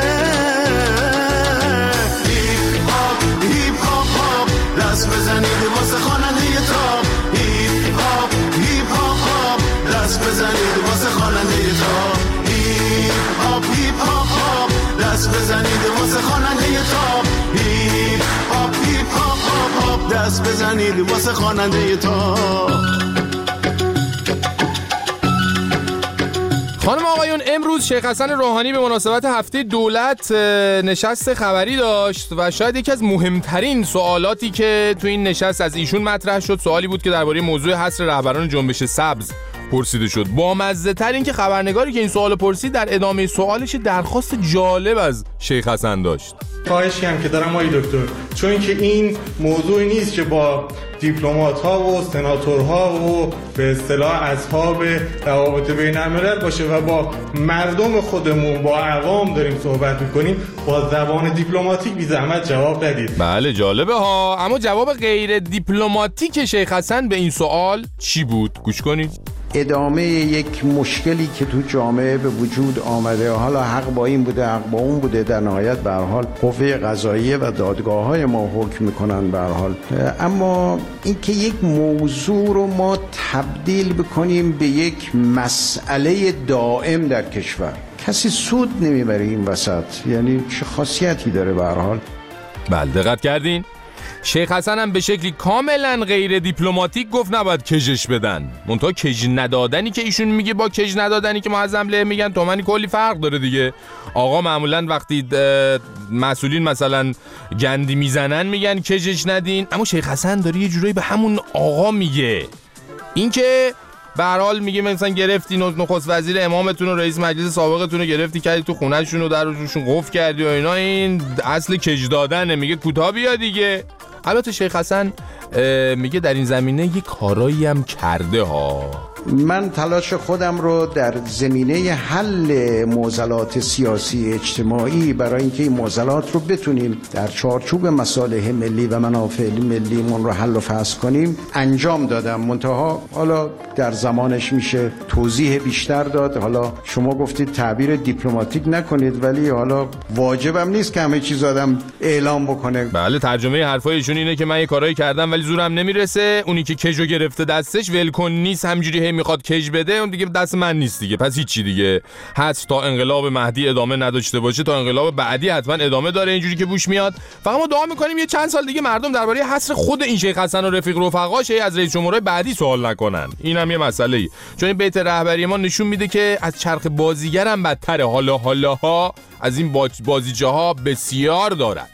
هیپ هاپ هیپ هاپ هاپ دست بزنید واسه خواننده تاپ، هیپ هاپ هیپ هاپ هاپ دست بزنید واسه خواننده تاپ، هیپ هاپ هیپ هاپ هاپ دست بزنید واسه خواننده تاپ، هیپ هاپ هیپ هاپ هاپ هاپ دست بزنید واسه خواننده تاپ. خانم آقایون، امروز شیخ حسن روحانی به مناسبت هفته دولت نشست خبری داشت و شاید یکی از مهمترین سوالاتی که تو این نشست از ایشون مطرح شد سوالی بود که درباره موضوع حصر رهبران جنبش سبز پرسیده شد. با مزه تر این که خبرنگاری که این سوال پرسید در ادامه سوالش درخواست جالب از شیخ حسن داشت. خواهشی هم که دارم آقای دکتر، چون که این موضوعی نیست که با دیپلمات ها و سناتورها و به اصطلاح اصحاب روابط بین الملل باشه و با مردم خودمون با عوام داریم صحبت میکنیم، با زبان دیپلماتیک بی زحمت جواب ندید. بله جالبه ها، اما جواب غیر دیپلماتیک شیخ حسن به این سوال چی بود؟ گوش کنید. ادامه یک مشکلی که تو جامعه به وجود آمده، حالا حق با این بوده حق با اون بوده، در نهایت به هر حال قوه قضاییه و دادگاه‌های ما حکم میکنن به هر حال. اما اینکه یک موضوع رو ما تبدیل بکنیم به یک مسئله دائم در کشور، کسی سود نمیبره این وسط، یعنی چه خاصیتی داره به هر حال. بله دقت کردین؟ شیخ حسن هم به شکلی کاملا غیر دیپلماتیک گفت نباید کژش بدن. منتها کژ ندادنی که ایشون میگه با کژ ندادنی که معظم له میگن تومانی کلی فرق داره دیگه. آقا معمولا وقتی مسئولین مثلا گندی میزنن میگن کژش ندین، اما شیخ حسن داره یه جورایی به همون آقا میگه. این که به هر حال میگه مثلا گرفتی نخست وزیر امامتون و رئیس مجلس سابقتون رو گرفتی کردی تو خونه‌شون و در روشون قفل کردی و اینا، این اصل کج دادنه. میگه کوتاه بیا دیگه. البته شیخ حسن میگه در این زمینه یه کارایی هم کرده ها. من تلاش خودم رو در زمینه حل معضلات سیاسی اجتماعی برای اینکه این معضلات رو بتونیم در چارچوب مصالح ملی و منافع ملیمون رو حل و فصل کنیم انجام دادم. منتها حالا در زمانش میشه توضیح بیشتر داد. حالا شما گفتید تعبیر دیپلماتیک نکنید، ولی حالا واجبم نیست که همه چیز آدم اعلام بکنه. بله ترجمه حرفای ایشون اینه که من یه کارایی کردم ولی زورم نمیرسه، اونی که کجو گرفته دستش ولکن نیست، همجوری میخواد کج بده، اون دیگه دست من نیست دیگه. پس هیچی دیگه هست تا انقلاب مهدی ادامه نداشته باشه، تا انقلاب بعدی حتما ادامه داره اینجوری که بوش میاد. فقط ما دعا میکنیم یه چند سال دیگه مردم درباره حصر خود این شیخ حسن و رفیق رفقاش از رئیس جمهور بعدی سوال نکنن. اینم یه مسئله ای، چون این بیت رهبری ما نشون میده که از چرخ بازیگر هم بدتره. حالا حالا ها از این بازیچه ها بسیار دارد.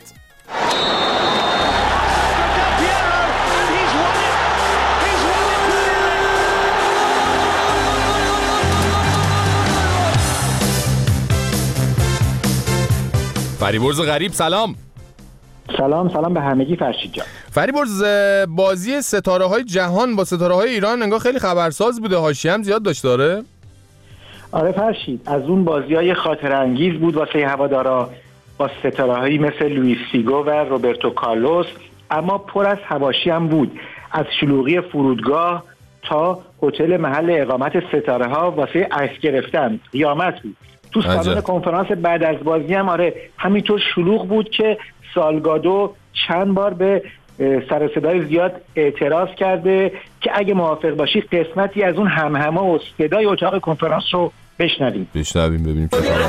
فریبرز غریب سلام. سلام سلام به همگی فرشید جان. فریبرز بازی ستاره های جهان با ستاره های ایران انگار خیلی خبرساز بوده، حاشیه هم زیاد داشت داره؟ آره فرشید، از اون بازی های خاطره انگیز بود واسه هوادارا با ستاره هایی مثل لوئیس فیگو و روبرتو کارلوس، اما پر از حواشی هم بود، از شلوغی فرودگاه تا هتل محل اقامت ستاره ها واسه عکس گرفتن قیامت بود. تو سالن کنفرانس بعد از بازی هم آره همینطور شلوغ بود که سالگادو چند بار به سر صدای زیاد اعتراض کرده که اگه موافق باشی قسمتی از اون همهما و صدای اتاق کنفرانس رو بشنویم. بشنویم ببینیم چه خبره.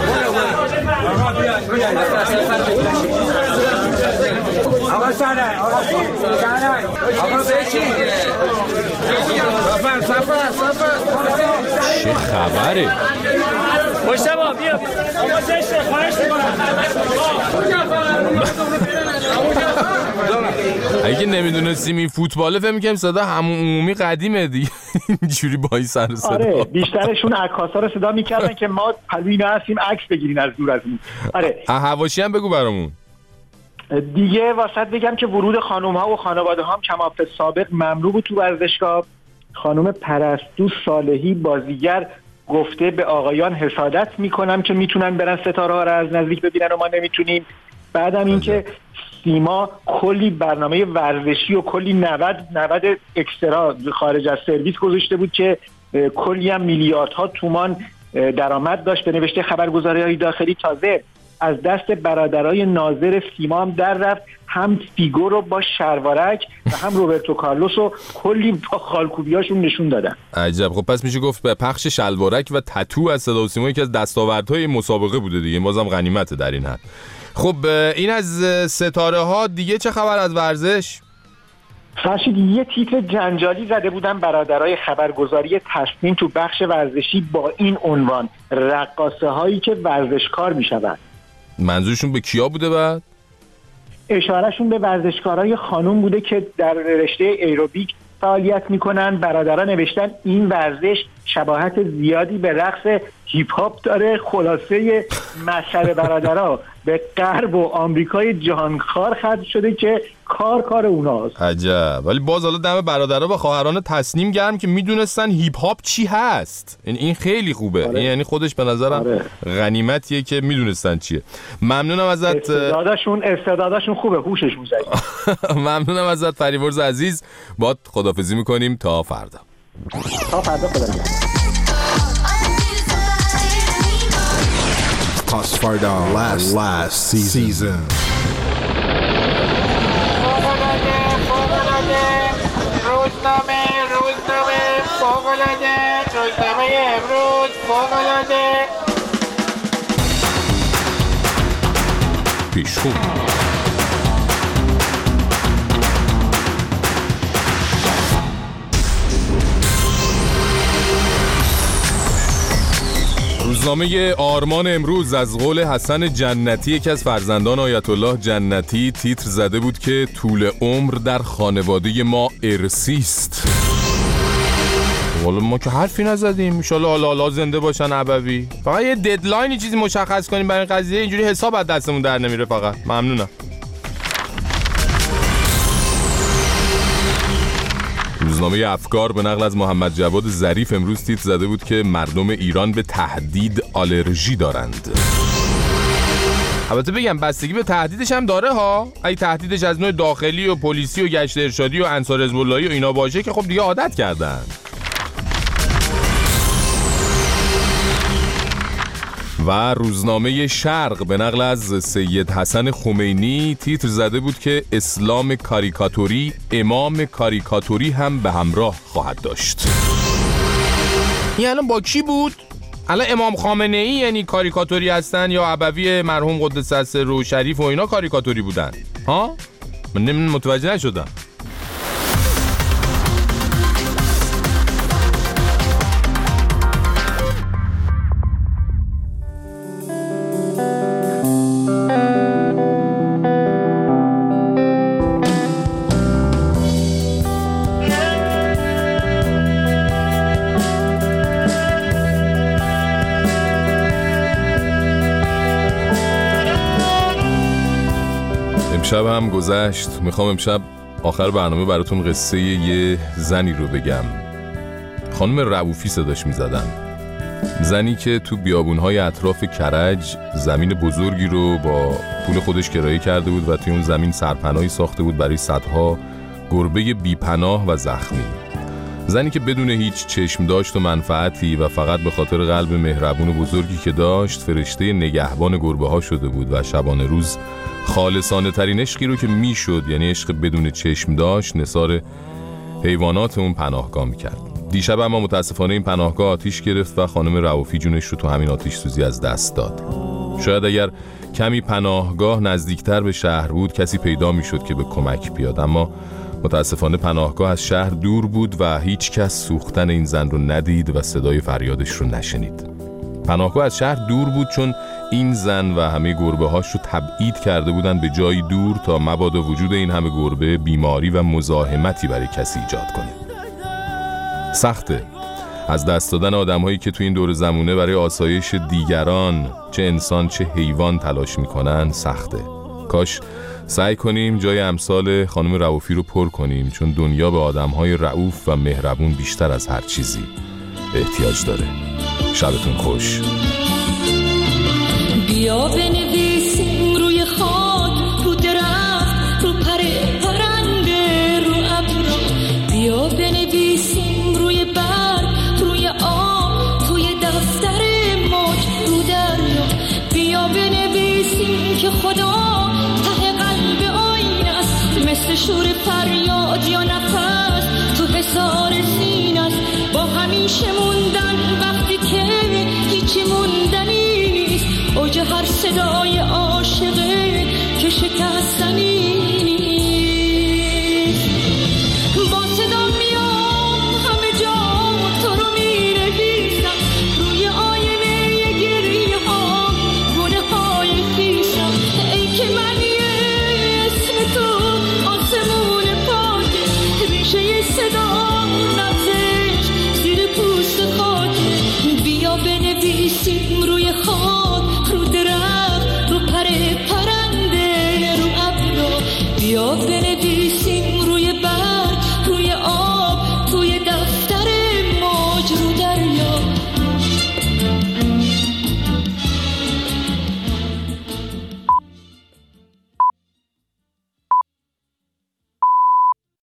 آقا سنه آقا سنه آقا بشین سفر سفر سفر چه خبره؟ مشتبه بیا آقا زشته خواهش اگه نمیدونستیم این فوتباله فهم میکنیم صدا همون عمومی قدیمه دیگه. اینجوری با این سر صدا. آره بیشترشون عکاسا رو صدا میکردن که ما پلوی هستیم عکس بگیرین از دور از اون. آره حواشی هم بگو برامون دیگه. واسط بگم که ورود خانوم ها و خانواده ها هم کماف سابق ممنوع بود تو ورزشگاه. خانم پرستو صالحی بازیگر گفته به آقایان حسادت میکنم که میتونن برن ستاره ها رو از نزدیک ببینن و ما نمیتونیم. بعدم اینکه سیما کلی برنامه ورزشی و کلی نود نود اکسترا خارج از سرویس گذاشته بود که کلی هم میلیاردها تومان درآمد داشت. به نوشته خبرگزاری‌های داخلی تازه از دست برادرای ناظر سیما هم در رفت، هم فیگو رو با شروارک و هم روبرتو کارلوس رو کلی با خالکوبیاشون نشون دادن. عجب. خب پس میشه گفت به پخش شلوارک و تتو از صدا و سیما یکی از دستاوردهای مسابقه بوده دیگه. بازم غنیمته در این حد. خب این از ستاره ها. دیگه چه خبر از ورزش؟ فرشید یه تیتر جنجالی زده بودن برادرای خبرگزاری تصمیم تو بخش ورزشی با این عنوان: رقاصه هایی که ورزشکار میشوند. منظورشون به کیا بوده بعد؟ اشارهشون به ورزشکارای خانوم بوده که در رشته ایروبیک فعالیت میکنن. برادران نوشتن این ورزش شباهت زیادی به رقص هیپ هاپ داره. خلاصه مشهد برادرها به غرب و آمریکای جهانخوار ختم شده که کار کار اوناست. عجب. ولی باز حالا دم برادرها و خواهران تصنیم گرم که میدونستن هیپ هاپ چی هست. این این خیلی خوبه. آره. یعنی خودش به نظرم آره. غنیمتیه که میدونستن چیه. ممنونم ازت. استعدادشون استعدادشون خوبه، هوششون زایی. ممنونم ازت فریورز عزیز. باد خداحافظی میکنیم تا فردا. تا فردا خدا نگهدار. Pasvarda last last season. روزنامه روزنامه فوق‌العاده روزنامه امروز فوق‌العاده پیشخو. روزنامه آرمان امروز از قول حسن جنتی، یکی از فرزندان آیت الله جنتی، تیتر زده بود که طول عمر در خانواده ما ارثی است. والا ما که حرفی نزدیم، ان شاءالله حالا حالا زنده باشن ابوی. فقط یه ددلاینی چیزی مشخص کنیم برای این قضیه، اینجوری حساب از دستمون در نمیره. فقط ممنونم. روزنامه افکار به نقل از محمد جواد ظریف امروز تیتر زده بود که مردم ایران به تهدید آلرژی دارند. البته بگم بستگی به تهدیدش هم داره ها. اگه تهدیدش از نوع داخلی و پلیسی و گشت ارشادی و انصار حزب اللهی و اینا باشه که خب دیگه عادت کردن. و روزنامه شرق به نقل از سید حسن خمینی تیتر زده بود که اسلام کاریکاتوری امام کاریکاتوری هم به همراه خواهد داشت. این الان با کی بود؟ الان امام خامنه ای یعنی کاریکاتوری هستن یا ابوی مرحوم قدس سره و شریف و اینا کاریکاتوری بودن؟ ها؟ من متوجه نشدم. امشب هم گذشت. میخوام امشب آخر برنامه براتون قصه یه زنی رو بگم. خانم رؤوفی صداش میزدن. زنی که تو بیابونهای اطراف کرج زمین بزرگی رو با پول خودش کرایه کرده بود و توی اون زمین سرپناهی ساخته بود برای صدها گربه بیپناه و زخمی. زنی که بدون هیچ چشم داشت و منفعتی و فقط به خاطر قلب مهربون و بزرگی که داشت فرشته نگهبان گربه ها شده بود و شبانه روز خالصانه ترین عشقی رو که میشد، یعنی عشق بدون چشم داشت، نثار حیوانات اون پناهگاه میکرد. دیشب اما متاسفانه این پناهگاه آتیش گرفت و خانم رؤوفی جونش رو تو همین آتیش سوزی از دست داد. شاید اگر کمی پناهگاه نزدیکتر به شهر بود کسی پیدا میشد که به کمک بیاد، اما متاسفانه پناهگاه از شهر دور بود و هیچ کس سوختن این زن رو ندید و صدای فریادش رو نشنید. پناهگاه از شهر دور بود چون این زن و همه گربه هاش رو تبعید کرده بودن به جایی دور تا مبادا وجود این همه گربه بیماری و مزاحمتی برای کسی ایجاد کنه. سخته از دست دادن آدم هایی که تو این دور زمونه برای آسایش دیگران چه انسان چه حیوان تلاش میکنن سخته. کاش سعی کنیم جای امثال خانم رؤوفی رو پر کنیم، چون دنیا به آدم های رؤوف و مهربون بیشتر از هر چیزی احتیاج داره. شبتون خوش. بیا بنویسیم روی خاک، رو درخت، رو پره پرنده، رو ابرا. بیا بنویسیم روی برگ، روی آب، توی دفتر موج، رو دریا. بیا بنویسیم که خدا ته قلب آینه است، مثل شور فریاد یا نفس تو حصار سینه است. با همیشه موندن وقتی که هیچی موندنی نیست، اوج هر صدای